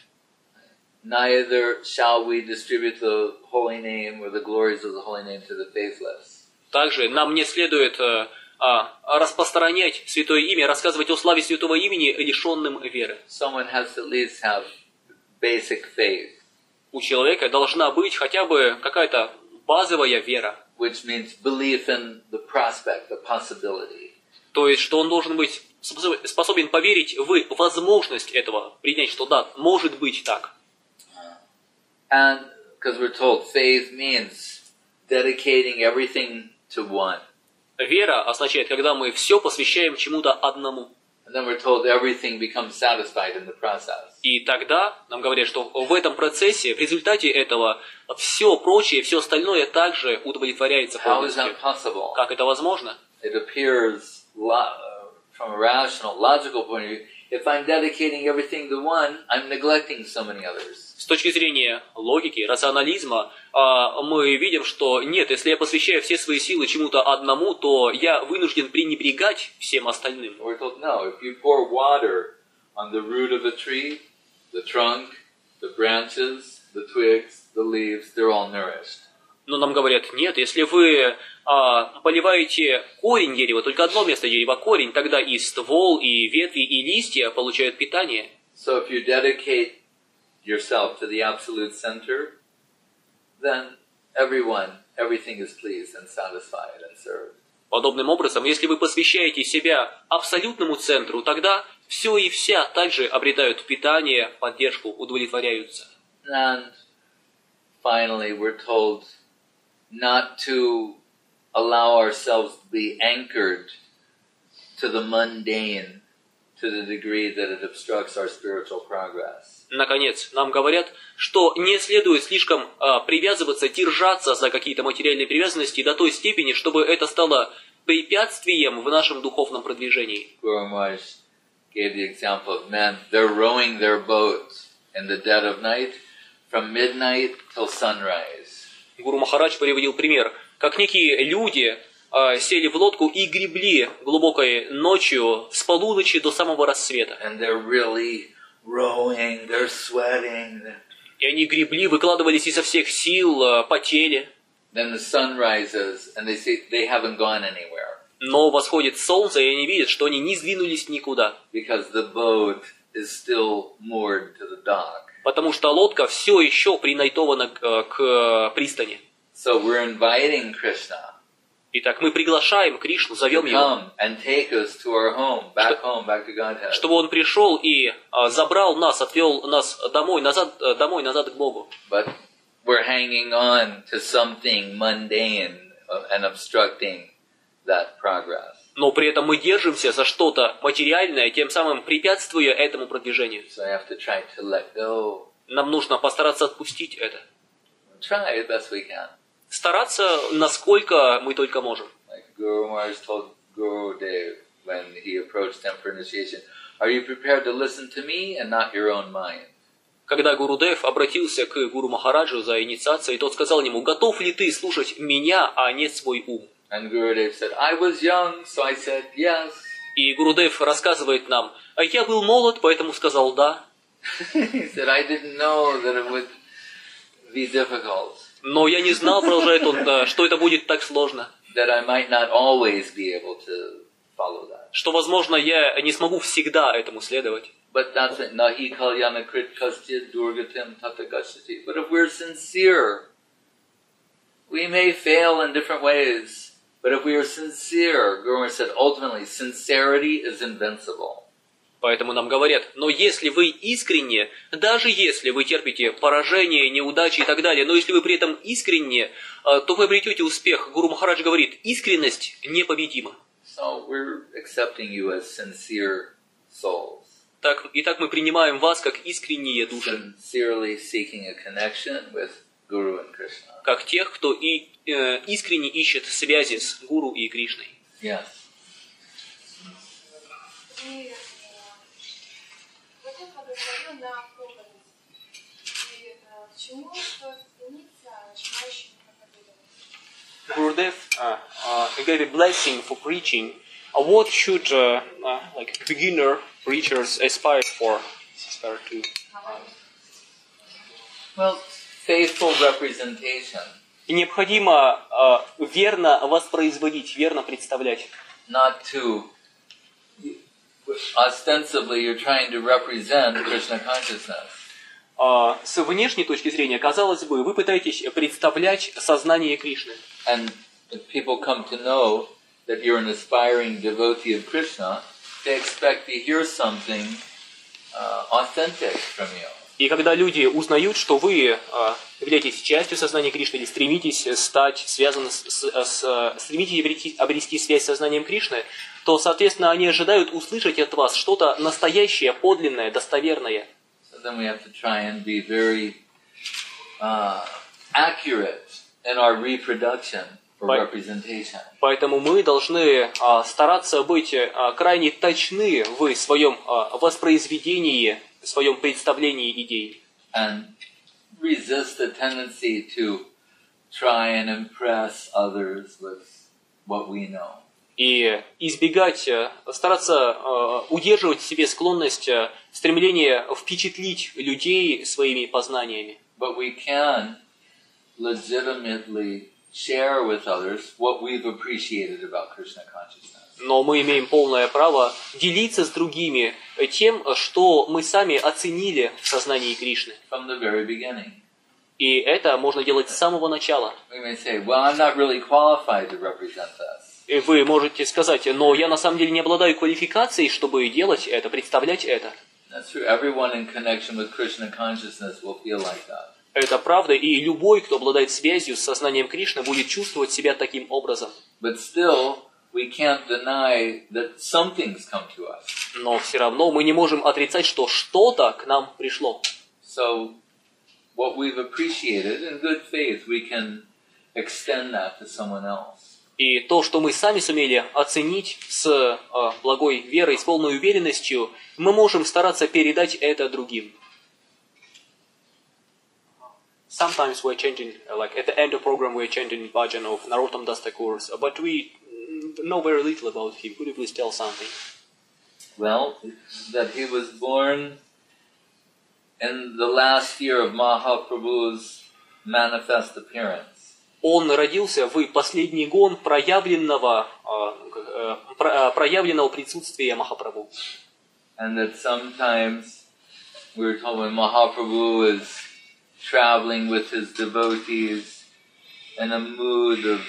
Neither shall we distribute the holy name or the glories of the holy name to the faithless. Также нам не следует а, а, распространять святое имя, рассказывать о славе святого имени лишенным веры. Someone has to at least have basic faith, У человека должна быть хотя бы какая-то базовая вера. which means belief in the prospect, the possibility. То есть, что он должен быть способ- способен поверить в возможность этого, принять, что да, может быть так. And because we're told faith means dedicating everything to one. Вера означает, когда мы все посвящаем чему-то одному. And then we're told everything becomes satisfied in the process. И тогда нам говорят, что в этом процессе, в результате этого, все прочее, все остальное также удовлетворяется How is полностью. that possible? Как это возможно? It appears lo- from a rational, logical point of view, if I'm dedicating everything to one, I'm neglecting so many others. С точки зрения логики, рационализма, а, мы видим, что нет, если я посвящаю все свои силы чему-то одному, то я вынужден пренебрегать всем остальным. We're told, no, if you pour water on the root of a tree, the trunk, the branches, the twigs, the leaves, they're all nourished. Но нам говорят, нет, если вы а, поливаете корень дерева, только одно место дерева, корень, тогда и ствол, и ветви, и листья получают питание. So if you dedicate yourself to the absolute center, then everyone, everything is pleased and satisfied and served. Подобным образом, если вы посвящаете себя абсолютному центру, тогда все и вся также обретают питание, поддержку, удовлетворяются. And finally, we're told not to allow ourselves to be anchored to the mundane to the degree that it obstructs our spiritual progress. Наконец, нам говорят, что не следует слишком а, привязываться, держаться за какие-то материальные привязанности до той степени, чтобы это стало препятствием в нашем духовном продвижении. Guru Maharaj gave the example of men. They're rowing their boat in the dead of night from midnight till sunrise. Гуру Махарадж приводил пример, как некие люди а, сели в лодку и гребли глубокой ночью с полуночи до самого рассвета. And they're really rowing, they're sweating. И они гребли, выкладывались изо всех сил, а, потели. Then the sun rises and they see they haven't gone anywhere Но восходит солнце, и они видят, что они не сдвинулись никуда. because the boat is still moored to the dock. Потому что лодка все еще принайтована к, к пристани. So we're inviting Krishna Итак, мы приглашаем Кришну, to зовем его, come and take us to our home, back home, back to Godhead. чтобы он пришел и а, забрал нас, отвел нас домой, назад, а, домой, назад к Богу. But we're hanging on to something mundane and obstructing that progress. Но при этом мы держимся за что-то материальное, тем самым препятствуя этому продвижению. So I have to try to let go. Нам нужно постараться отпустить это. Try as best we can. Стараться, насколько мы только можем. Like Guru Maharaj told Guru Dev when he approached him for initiation, are you prepared to listen to me and not your own mind? Когда Гурудев обратился к Гуру Махараджу за инициацией, тот сказал ему: готов ли ты слушать меня, а не свой ум? And Gurudev said, I was young, so I said yes. И Гурудев рассказывает нам: а я был молод, поэтому сказал да. He said, I didn't know that it would be difficult, Но я не знал, продолжает он, да, что это будет так сложно. that I might not always be able to follow that. Что, возможно, я не смогу всегда этому следовать. But that's it. Nahi kalyana krit kastya durgatim tata gacchati. But if we're sincere, we may fail in different ways. But if we are sincere, Guru Maharaj said, ultimately, sincerity is invincible. Поэтому нам говорят: но если вы искренне, даже если вы терпите поражение, неудачи и так далее, но если вы при этом искренне, то вы обретете успех. Гуру Махарадж говорит: искренность непобедима. So we're accepting you as sincere souls. Так, итак, мы принимаем вас как искренние души, Sincerely seeking a connection with Guru and Krishna. как тех, кто и, э, искренне ищет связи с Гуру и Кришной. Yes. И Гурудев благословил на проповедь. И э, к чему стоит стремиться начинающим проповедовать? Gurudev uh, uh, gave a blessing for preaching. Uh, what should uh, uh, like beginner preachers aspire for? Aspire to? Well, faithful representation. И необходимо uh, верно воспроизводить, верно представлять. Not to, ostensibly you're trying to represent Krishna consciousness. Uh, с внешней точки зрения, казалось бы, вы пытаетесь представлять сознание Кришны. And if people come to know that you're an aspiring devotee of Krishna, they expect to hear something uh, authentic from you. И когда люди узнают, что вы uh, являетесь частью сознания Кришны или стремитесь стать связаны с, с, с стремитесь обрести, обрести связь с сознанием Кришны, то, соответственно, они ожидают услышать от вас что-то настоящее, подлинное, достоверное. So then we have to try and be very uh, accurate in our reproduction or Right. representation. Поэтому мы должны uh, стараться быть uh, крайне точны в своем uh, воспроизведении, в своем представлении идей. And resist the tendency to try and impress others with what we know. И избегать, стараться uh, удерживать в себе склонность, uh, стремление впечатлить людей своими познаниями. But we can legitimately share with others what we've appreciated about Krishna consciousness. Но мы имеем полное право делиться с другими тем, что мы сами оценили в сознании Кришны. From the very beginning. И это можно делать с самого начала. We may say, well, I'm not really qualified to represent this. И вы можете сказать, но я на самом деле не обладаю квалификацией, чтобы делать это, представлять это. That's true. Everyone in connection with Krishna consciousness will feel like that. Это правда, и любой, кто обладает связью с сознанием Кришны, будет чувствовать себя таким образом. But still, we can't deny that something's come to us. Но все равно мы не можем отрицать, что что-то к нам пришло. So, what we've appreciated in good faith, we can extend that to someone else. И то, что мы сами сумели оценить с э, благой верой, с полной уверенностью, мы можем стараться передать это другим. Sometimes we're chanting, like at the end of program we're chanting bhajan of Narottam Das Thakur, but we know very little about him. Could you please tell something? Well, that he was born in the last year of Mahaprabhu's manifest appearance. Он родился в последний год проявленного, э, э, проявленного присутствия Махапрабху. And that sometimes, we were told when Mahaprabhu is traveling with his devotees in a mood of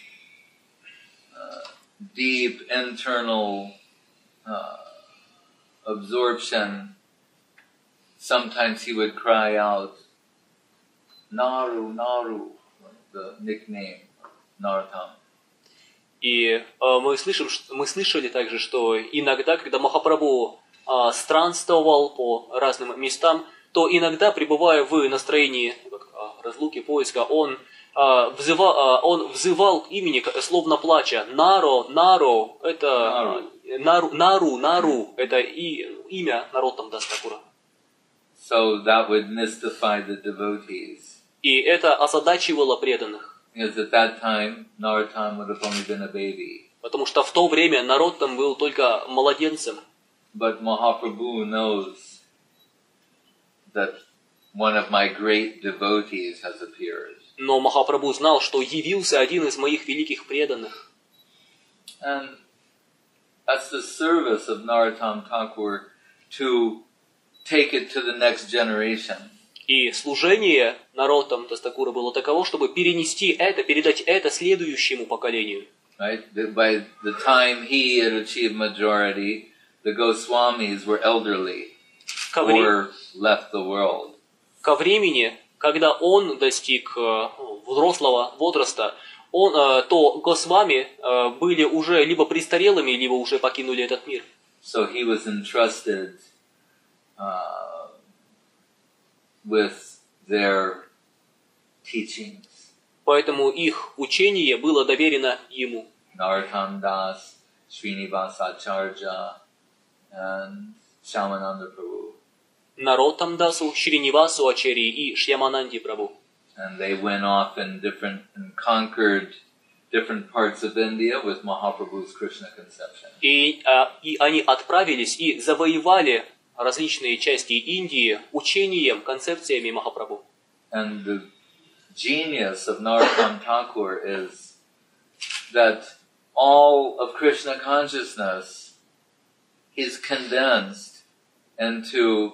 uh, deep internal uh, absorption, sometimes he would cry out, Naru, Naru, the nickname, Narottam. И э, мы, слышим, мы слышали также, что иногда, когда Махапрабху э, странствовал по разным местам, то иногда, пребывая в настроении как, разлуки, поиска, он, э, взывал, э, он взывал имени, словно плача. Наро, Наро, это э, Нару, Нару, Нару, это и, имя Нароттам Дас Thakura. So that would mystify the devotees. И это озадачивало преданных. Because at that time, Narottam would have only been a baby. Потому что в то время Нароттам был только младенцем. But Mahaprabhu knows that one of my great devotees has appeared. Но Махапрабху знал, что явился один из моих великих преданных. And that's the service of Narottam Thakur to take it to the next generation. И служение Нароттам Дас Thakura было таково, чтобы перенести это, передать это следующему поколению. Right? By the time he had achieved majority, the Goswamis were elderly Ко, вре... or left the world. Ко времени, когда он достиг э, взрослого возраста, он, э, то Госвами э, были уже либо престарелыми, либо уже покинули этот мир. So he was entrusted uh, with their teachings. Поэтому их учение было доверено ему. Narottam Das, Srinivasa Acharya, and Shyamananda Prabhu. Нароттам Дасу, Шринивасу Ачарьи и Шьямананди Прабху. And they went off in different and conquered different parts of India with Mahaprabhu's Krishna conception. И, а, и они отправились и завоевали различные части Индии учением, концепциями Махапрабху. And the genius of Narottam Thakur is that all of Krishna consciousness is condensed into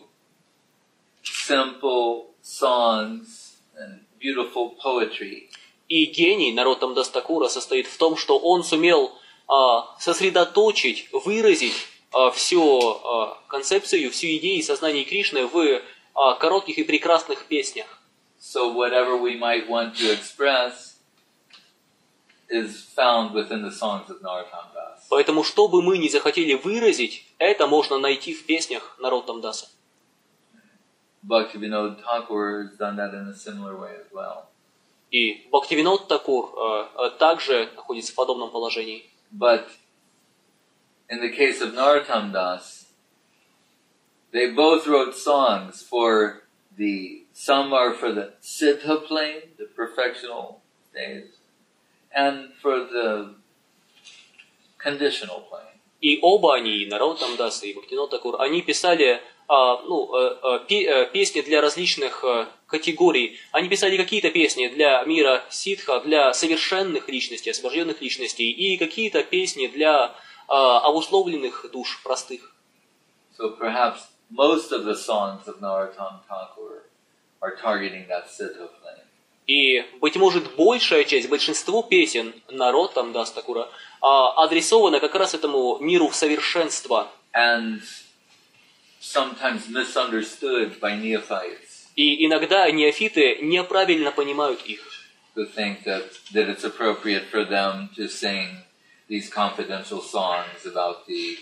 simple songs and beautiful poetry. И гений Нароттам Дас Thakura состоит в том, что он сумел а, сосредоточить, выразить а, всю а, концепцию, всю идею сознания Кришны в а, коротких и прекрасных песнях. So whatever we might want to express is found within the songs of Narottam Das. Поэтому, что бы мы ни захотели выразить, это можно найти в песнях Нароттам Даса. Bhaktivinoda Thakur has done that in a similar way as well. И Бхактивинод Такур а, также находится в подобном положении. But in the case of Narottam Das, they both wrote songs for the, some are for the Siddha plane, the perfectional stage, and for the conditional plane. И оба они, Нароттам Дас и Бхактивинод Такур, они писали а, ну, а, пе, песни для различных а, категорий. Они писали какие-то песни для мира ситха, для совершенных личностей, освобожденных личностей, и какие-то песни для а, обусловленных душ, простых. So perhaps most of the songs of Narottam Thakur are targeting that Siddha plane. И, быть может, большая часть, большинство песен Нароттам Дас Такура адресована как раз этому миру совершенства. And sometimes misunderstood by neophytes И иногда неофиты неправильно понимают их. who think that, that it's appropriate for them to sing these confidential songs about the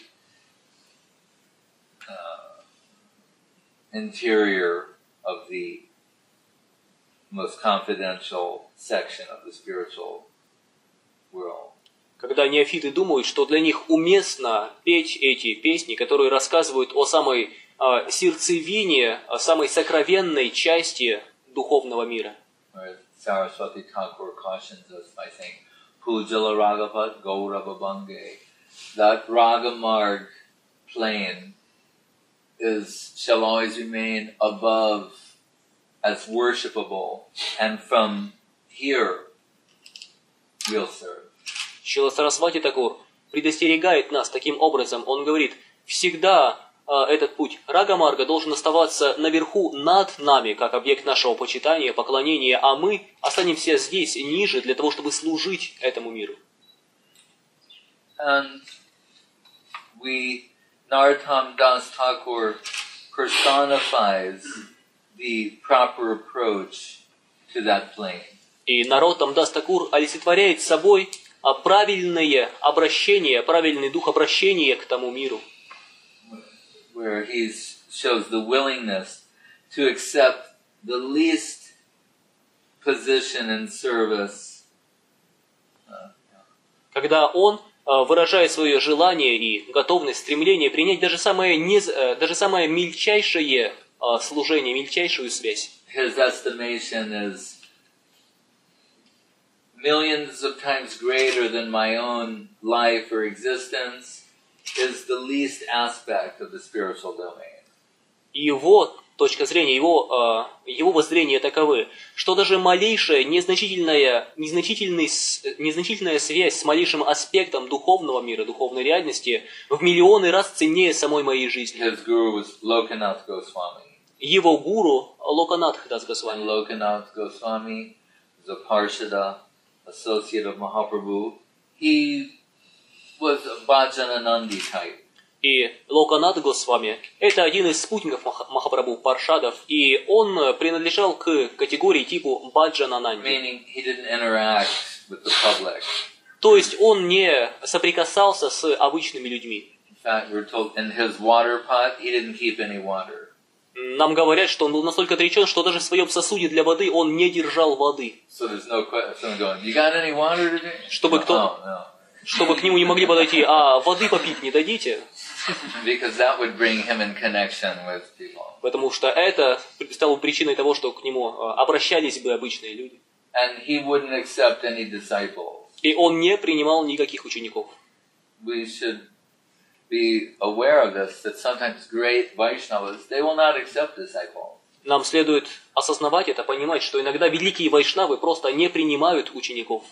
uh, interior of the most confidential section of the spiritual world. Когда неофиты думают, что для них уместно петь эти песни, которые рассказывают о самой э, сердцевине, о самой сокровенной части духовного мира. Whereas Saraswati Thakur cautions us by saying, Pujala Ragapat Gaurava Bange. That Ragamarg plane is, shall always remain above as worshipable, and from here we'll serve. Шрила Сарасвати Такур предостерегает нас таким образом. Он говорит, всегда э, этот путь Рагамарга должен оставаться наверху над нами, как объект нашего почитания, поклонения, а мы останемся здесь, ниже, для того, чтобы служить этому миру. And we, Narottam Das Thakur personifies the proper approach to that plane. И Нароттам Дас Такур олицетворяет собой правильное обращение, правильный дух обращения к тому миру. Where he shows the willingness to accept the least position in service. Когда он выражает свое желание и готовность, стремление принять даже самое, низ, даже самое мельчайшее служение, мельчайшую связь. His estimation is millions of times greater than my own life or existence, is the least aspect of the spiritual domain. Его точка зрения, его, его воззрения таковы, что даже малейшая незначительная, незначительный, незначительная связь с малейшим аспектом духовного мира, духовной реальности в миллионы раз ценнее самой моей жизни. His guru was Lokanath Goswami. Его гуру Локанатх Дас And Госвами. Lokanath Goswami was a Parshada, associate of Mahaprabhu. He was a Bhajananandi type. И Локанат Госвами – это один из спутников Маха- Махапрабху Паршадов, и он принадлежал к категории типу Баджанананди. Meaning he didn't interact with the public. То есть он не соприкасался с обычными людьми. In fact, we're told in his water pot, he didn't keep any water. Нам говорят, что он был настолько отречен, что даже в своем сосуде для воды он не держал воды. So there's no question. Someone going, you got any water today? Чтобы no, кто- oh, no. Чтобы к нему не могли подойти, а воды попить не дадите? Because that would bring him in connection with people. Потому что это стало причиной того, что к нему обращались бы обычные люди. And he wouldn't accept any disciples. И он не принимал никаких учеников. We should be aware of this, that sometimes great Vaishnavas, they will not accept disciples. Нам следует осознавать это, понимать, что иногда великие вайшнавы просто не принимают учеников.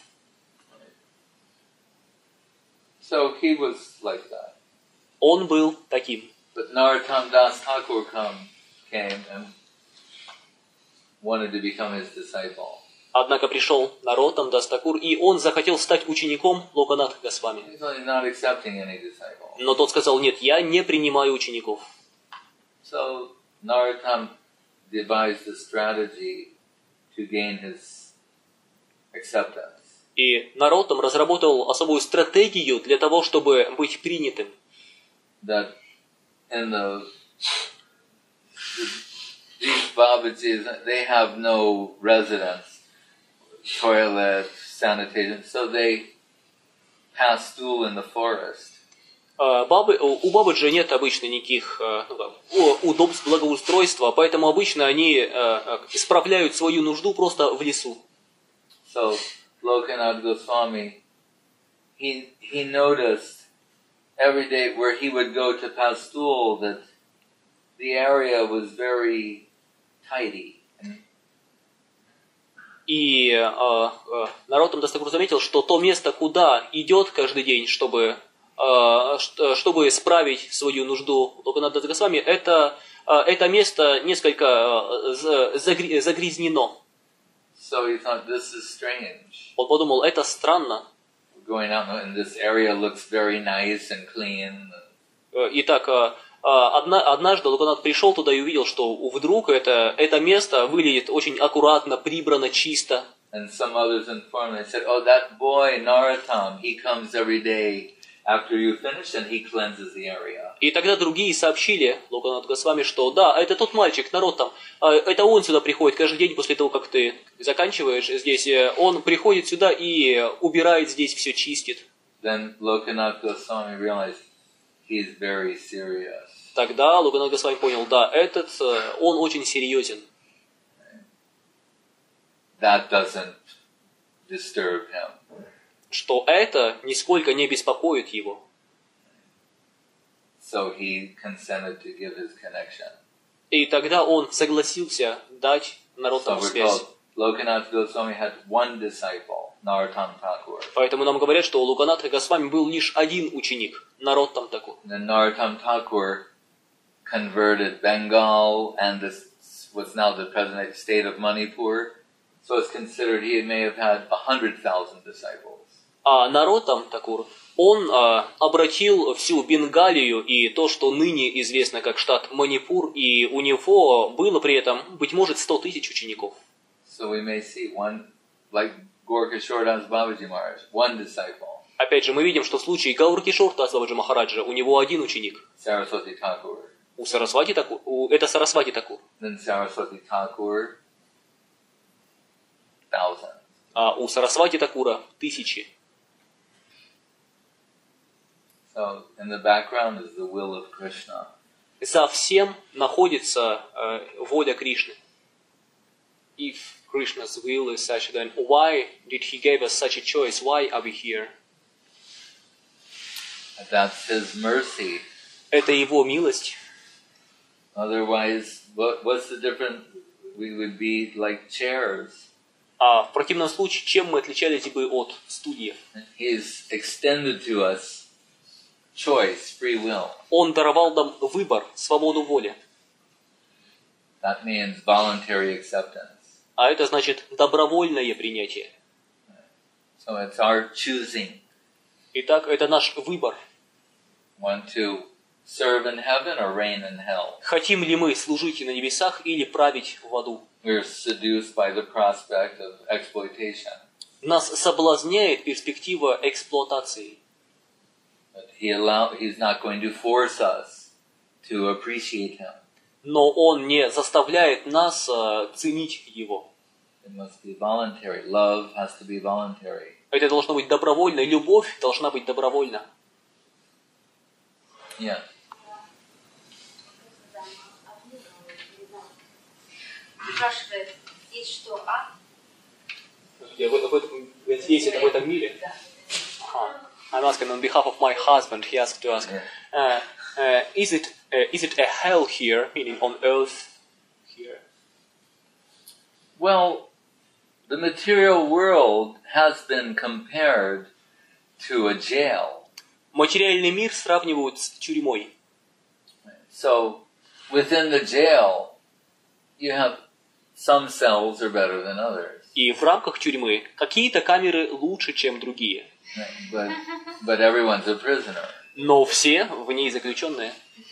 So he was like that. Он был таким. But Narottam Das Thakur come, came and wanted to become his disciple. Однако пришел Нароттам Дас Такур, и он захотел стать учеником Локанатха Госвами. He's only not accepting any disciples. Но тот сказал, нет, я не принимаю учеников. So Narottam devised a strategy to gain his acceptance. И Нароттам разработал особую стратегию для того, чтобы быть принятым. That in the these Babajis, they have no residence, toilet, sanitation, so they pass stool in the forest. А, Бабы, у Бабаджи нет обычно никаких а, ну, как, о, удобств, благоустройства, поэтому обычно они а, исправляют свою нужду просто в лесу. So Lokanath Goswami, he he noticed every day where he would go to pass stool that the area was very tidy. И а, а, Нароттам Дас Такур заметил, что то место, куда идет каждый день, чтобы, а, ш- чтобы справить свою нужду Локанатха Дас Госвами, это, а, это место несколько а, за- загри- загрязнено. So he thought, this is strange. Он подумал, это странно. Going out in this area looks very nice and clean. Э, Итак, э, одна, однажды Локанат пришел туда и увидел, что вдруг это, это место выглядит очень аккуратно, прибрано, чисто. And some others informed me, they said, oh, that boy, Narottam, he comes every day after you finish and he cleanses the area. И тогда другие сообщили Локанат Госвами, что да, это тот мальчик, народ там, это он сюда приходит каждый день после того, как ты заканчиваешь здесь, он приходит сюда и убирает здесь, все чистит. Then Lokanath Goswami realized he's very serious. Тогда Локанат Госвами понял, да, этот, он очень серьезен. That doesn't disturb him. Что это нисколько не беспокоит его. So he consented to give his connection. И тогда он согласился дать So народному we're связь. told Lokanath Goswami had one disciple, Narottam Thakur. Поэтому нам говорят, что у Локанатха Госвами был лишь один ученик, Нароттам Такур. Then Narottam Thakur converted Bengal and this what's now the present state of Manipur. So it's considered he may have had a hundred thousand disciples. А Нароттам Такур, он а, обратил всю Бенгалию и то, что ныне известно как штат Манипур, и у него было при этом, быть может, сто тысяч учеников. So we may see one, like Gorkha Shordas Babaji Maharaj, one disciple. Опять же, мы видим, что в случае Гауркишор Тасваджи Махараджа у него один ученик. Saraswati Thakur. У Сарасвати Такур, у, это Сарасвати Такур. Then Saraswati Thakur, thousands. А у Сарасвати Такура тысячи. So in the background is the will of Krishna. За всем находится э, воля Кришны. If Krishna's will is such, then why did he give us such a choice? Why are we here? That's his mercy. Это его милость. Otherwise, what, what's the difference? We would be like chairs. А в противном случае, чем мы отличались бы от стульев? He's extended to us choice, free will. Он даровал нам выбор, свободу воли. That means voluntary acceptance. А это значит добровольное принятие. So it's our choosing. Итак, это наш выбор. Want to serve in heaven or reign in hell. Хотим ли мы служить на небесах или править в аду? We're seduced by the prospect of exploitation. Нас соблазняет перспектива эксплуатации. But he allow, he's not going to force us to appreciate him. Но он не заставляет нас uh, ценить его. It must be voluntary. Love has to be voluntary. Это должно быть добровольно, любовь должна быть добровольна. Yeah. Спрашивает, здесь что, а? Здесь это в этом мире? I'm asking on behalf of my husband. He asked to ask, uh, uh, is it uh, is it a hell here, meaning on earth here? Well, the material world has been compared to a jail. Материальный мир сравнивают с тюрьмой. So, within the jail, you have some cells are better than others. И в рамках тюрьмы какие-то камеры лучше, чем другие. But, but everyone's a prisoner. Но все в ней заключенные.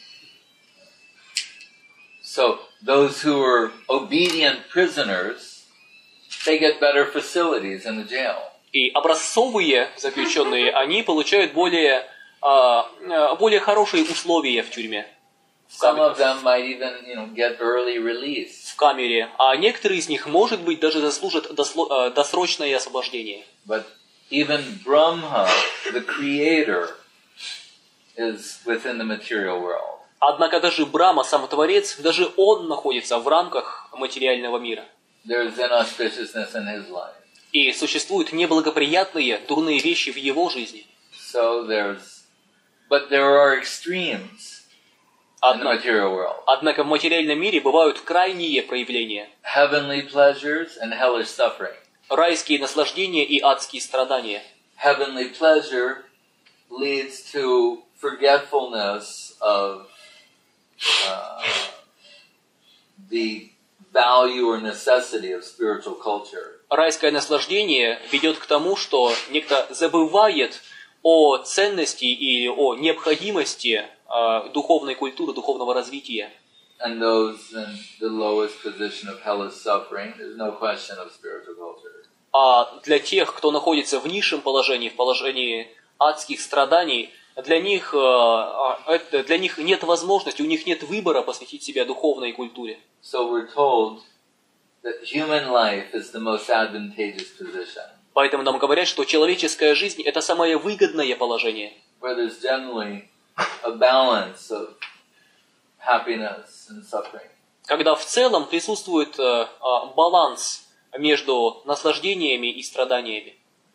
So, those who are obedient prisoners, they get better facilities in the jail. И образцовые заключенные, они получают более, а, более хорошие условия в тюрьме. В Some камере, of them might even, you know, get early release. в камере. А некоторые из них, может быть, даже заслужат досло- а, досрочное освобождение. But even Brahma, the creator, is within the material world. Однако даже Брахма, сам Творец, даже он находится в рамках материального мира. There's inauspiciousness in his life. И существуют неблагоприятные, дурные вещи в его жизни. So there's, but there are extremes in the Однако, material world. однако в материальном мире бывают крайние проявления. Heavenly pleasures and hellish suffering. Райские наслаждения и адские страдания. Heavenly pleasure leads to forgetfulness of uh, the value or necessity of spiritual culture. Райское наслаждение ведет к тому, что некто забывает о ценности и о необходимости э, духовной культуры, духовного развития. And those in the lowest position of hellish suffering, there's no question of spiritual culture. А для тех, кто находится в низшем положении, в положении адских страданий, для них, э, это, для них нет возможности, у них нет выбора посвятить себя духовной культуре. So we're told that human life is the most advantageous position, Поэтому нам говорят, что человеческая жизнь – это самое выгодное положение, where there's generally a balance of happiness and suffering. когда в целом присутствует э, э, баланс между наслаждениями и страданиями.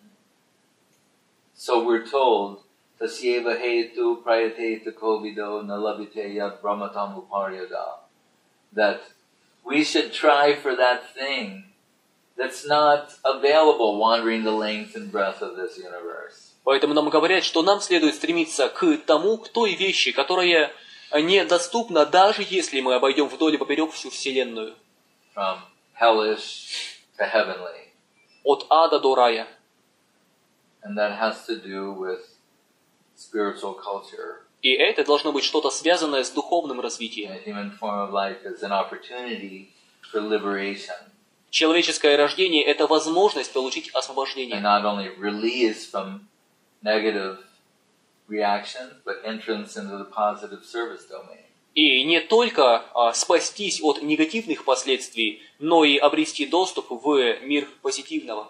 So we're told, tasyeva hetu prayate takovido nalabite yad brahmatam uparyada, that we should try for that thing that's not available wandering the length and breadth of this universe. Поэтому нам говорят, что нам следует стремиться к тому, к той вещи, которая недоступна, даже если мы обойдем вдоль и поперек всю Вселенную. From hellish to heavenly. От ада до рая. And that has to do with spiritual culture. И это должно быть что-то связанное с духовным развитием. The human form of life is an opportunity for liberation. Человеческое рождение – это возможность получить And освобождение. not only release from negative reactions, but entrance into the positive service domain. И не только а, спастись от негативных последствий, но и обрести доступ в мир позитивного.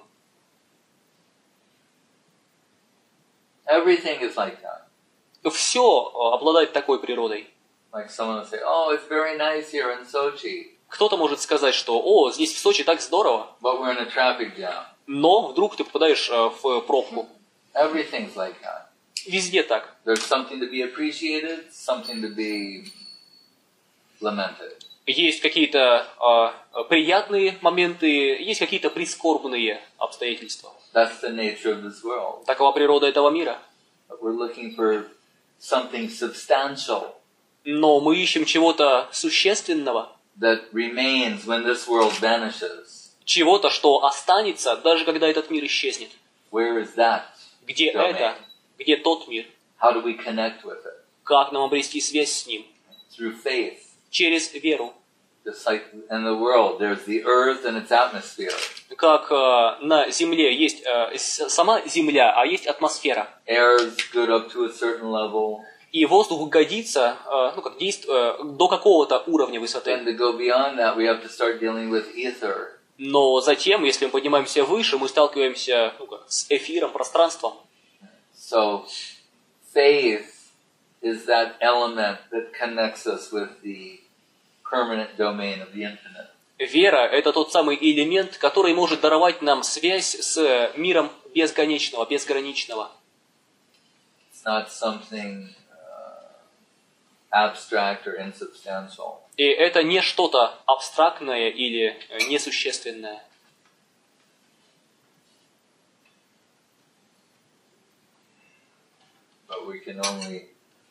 Everything is like that. Все обладает такой природой. Like someone will say, oh, it's very nice here in Sochi, Кто-то может сказать, что «О, здесь в Сочи так здорово», but we're in a traffic jam. но вдруг ты попадаешь а, в пробку. Everything's like that. Везде так. There's something to be appreciated, something to be lamented. Есть какие-то а, приятные моменты, есть какие-то прискорбные обстоятельства. That's the nature of this world. Такова природа этого мира. But we're looking for something substantial Но мы ищем чего-то существенного, that remains when this world vanishes. чего-то, что останется, даже когда этот мир исчезнет. Where is that? Где domain? это? Где тот мир? How do we connect with it? Как нам обрести связь с ним? Through faith. Через веру. Just like in the world, there's the earth and its atmosphere. Как э, на Земле есть э, с- сама Земля, а есть атмосфера. Air is good up to a certain level. И воздух годится э, ну, как действ- э, до какого-то уровня Then высоты. to go beyond that, we have to start dealing with ether. Но затем, если мы поднимаемся выше, мы сталкиваемся ну, как, с эфиром, пространством. So, faith is that element that connects us with the permanent domain of the infinite. Вера – это тот самый элемент, который может даровать нам связь с миром бесконечного, безграничного. It's not something uh, abstract or insubstantial. И это не что-то абстрактное или э, несущественное. But we can only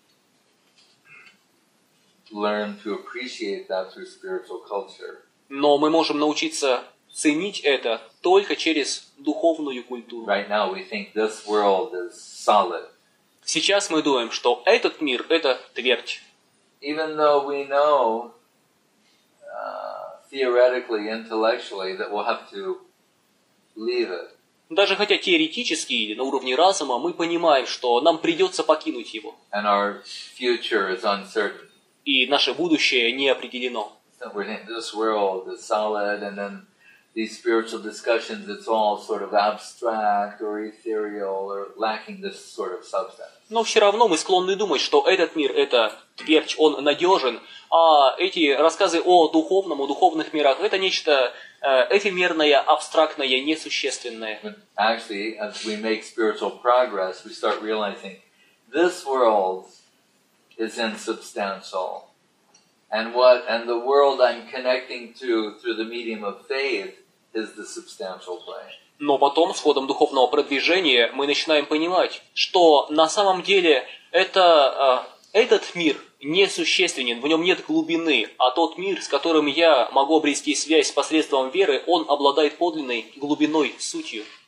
learn to appreciate that through spiritual culture. Но мы можем научиться ценить это только через духовную культуру. Right now, we think this world is solid. Сейчас мы думаем, что этот мир – это твердь. Even though we know uh, theoretically, intellectually, that we'll have to leave it. Даже хотя теоретически или на уровне разума мы понимаем, что нам придется покинуть его. And our future is uncertain. И наше будущее не определено. So we think this world is solid, and then these spiritual discussions, it's all sort of abstract or ethereal or lacking this sort of substance. Но все равно мы склонны думать, что этот мир – это твердь, он надежен, а эти рассказы о духовном, о духовных мирах – это нечто э, эфемерное, абстрактное, несущественное. But actually, as we make spiritual progress, we start realizing this world is insubstantial. And what and the world I'm connecting to through the medium of faith is the substantial plane. Но потом, с ходом духовного продвижения, мы начинаем понимать, что на самом деле это Этот мир несущественен, в нем нет глубины, а тот мир, с которым я могу обрести связь посредством веры, он обладает подлинной глубиной, сутью.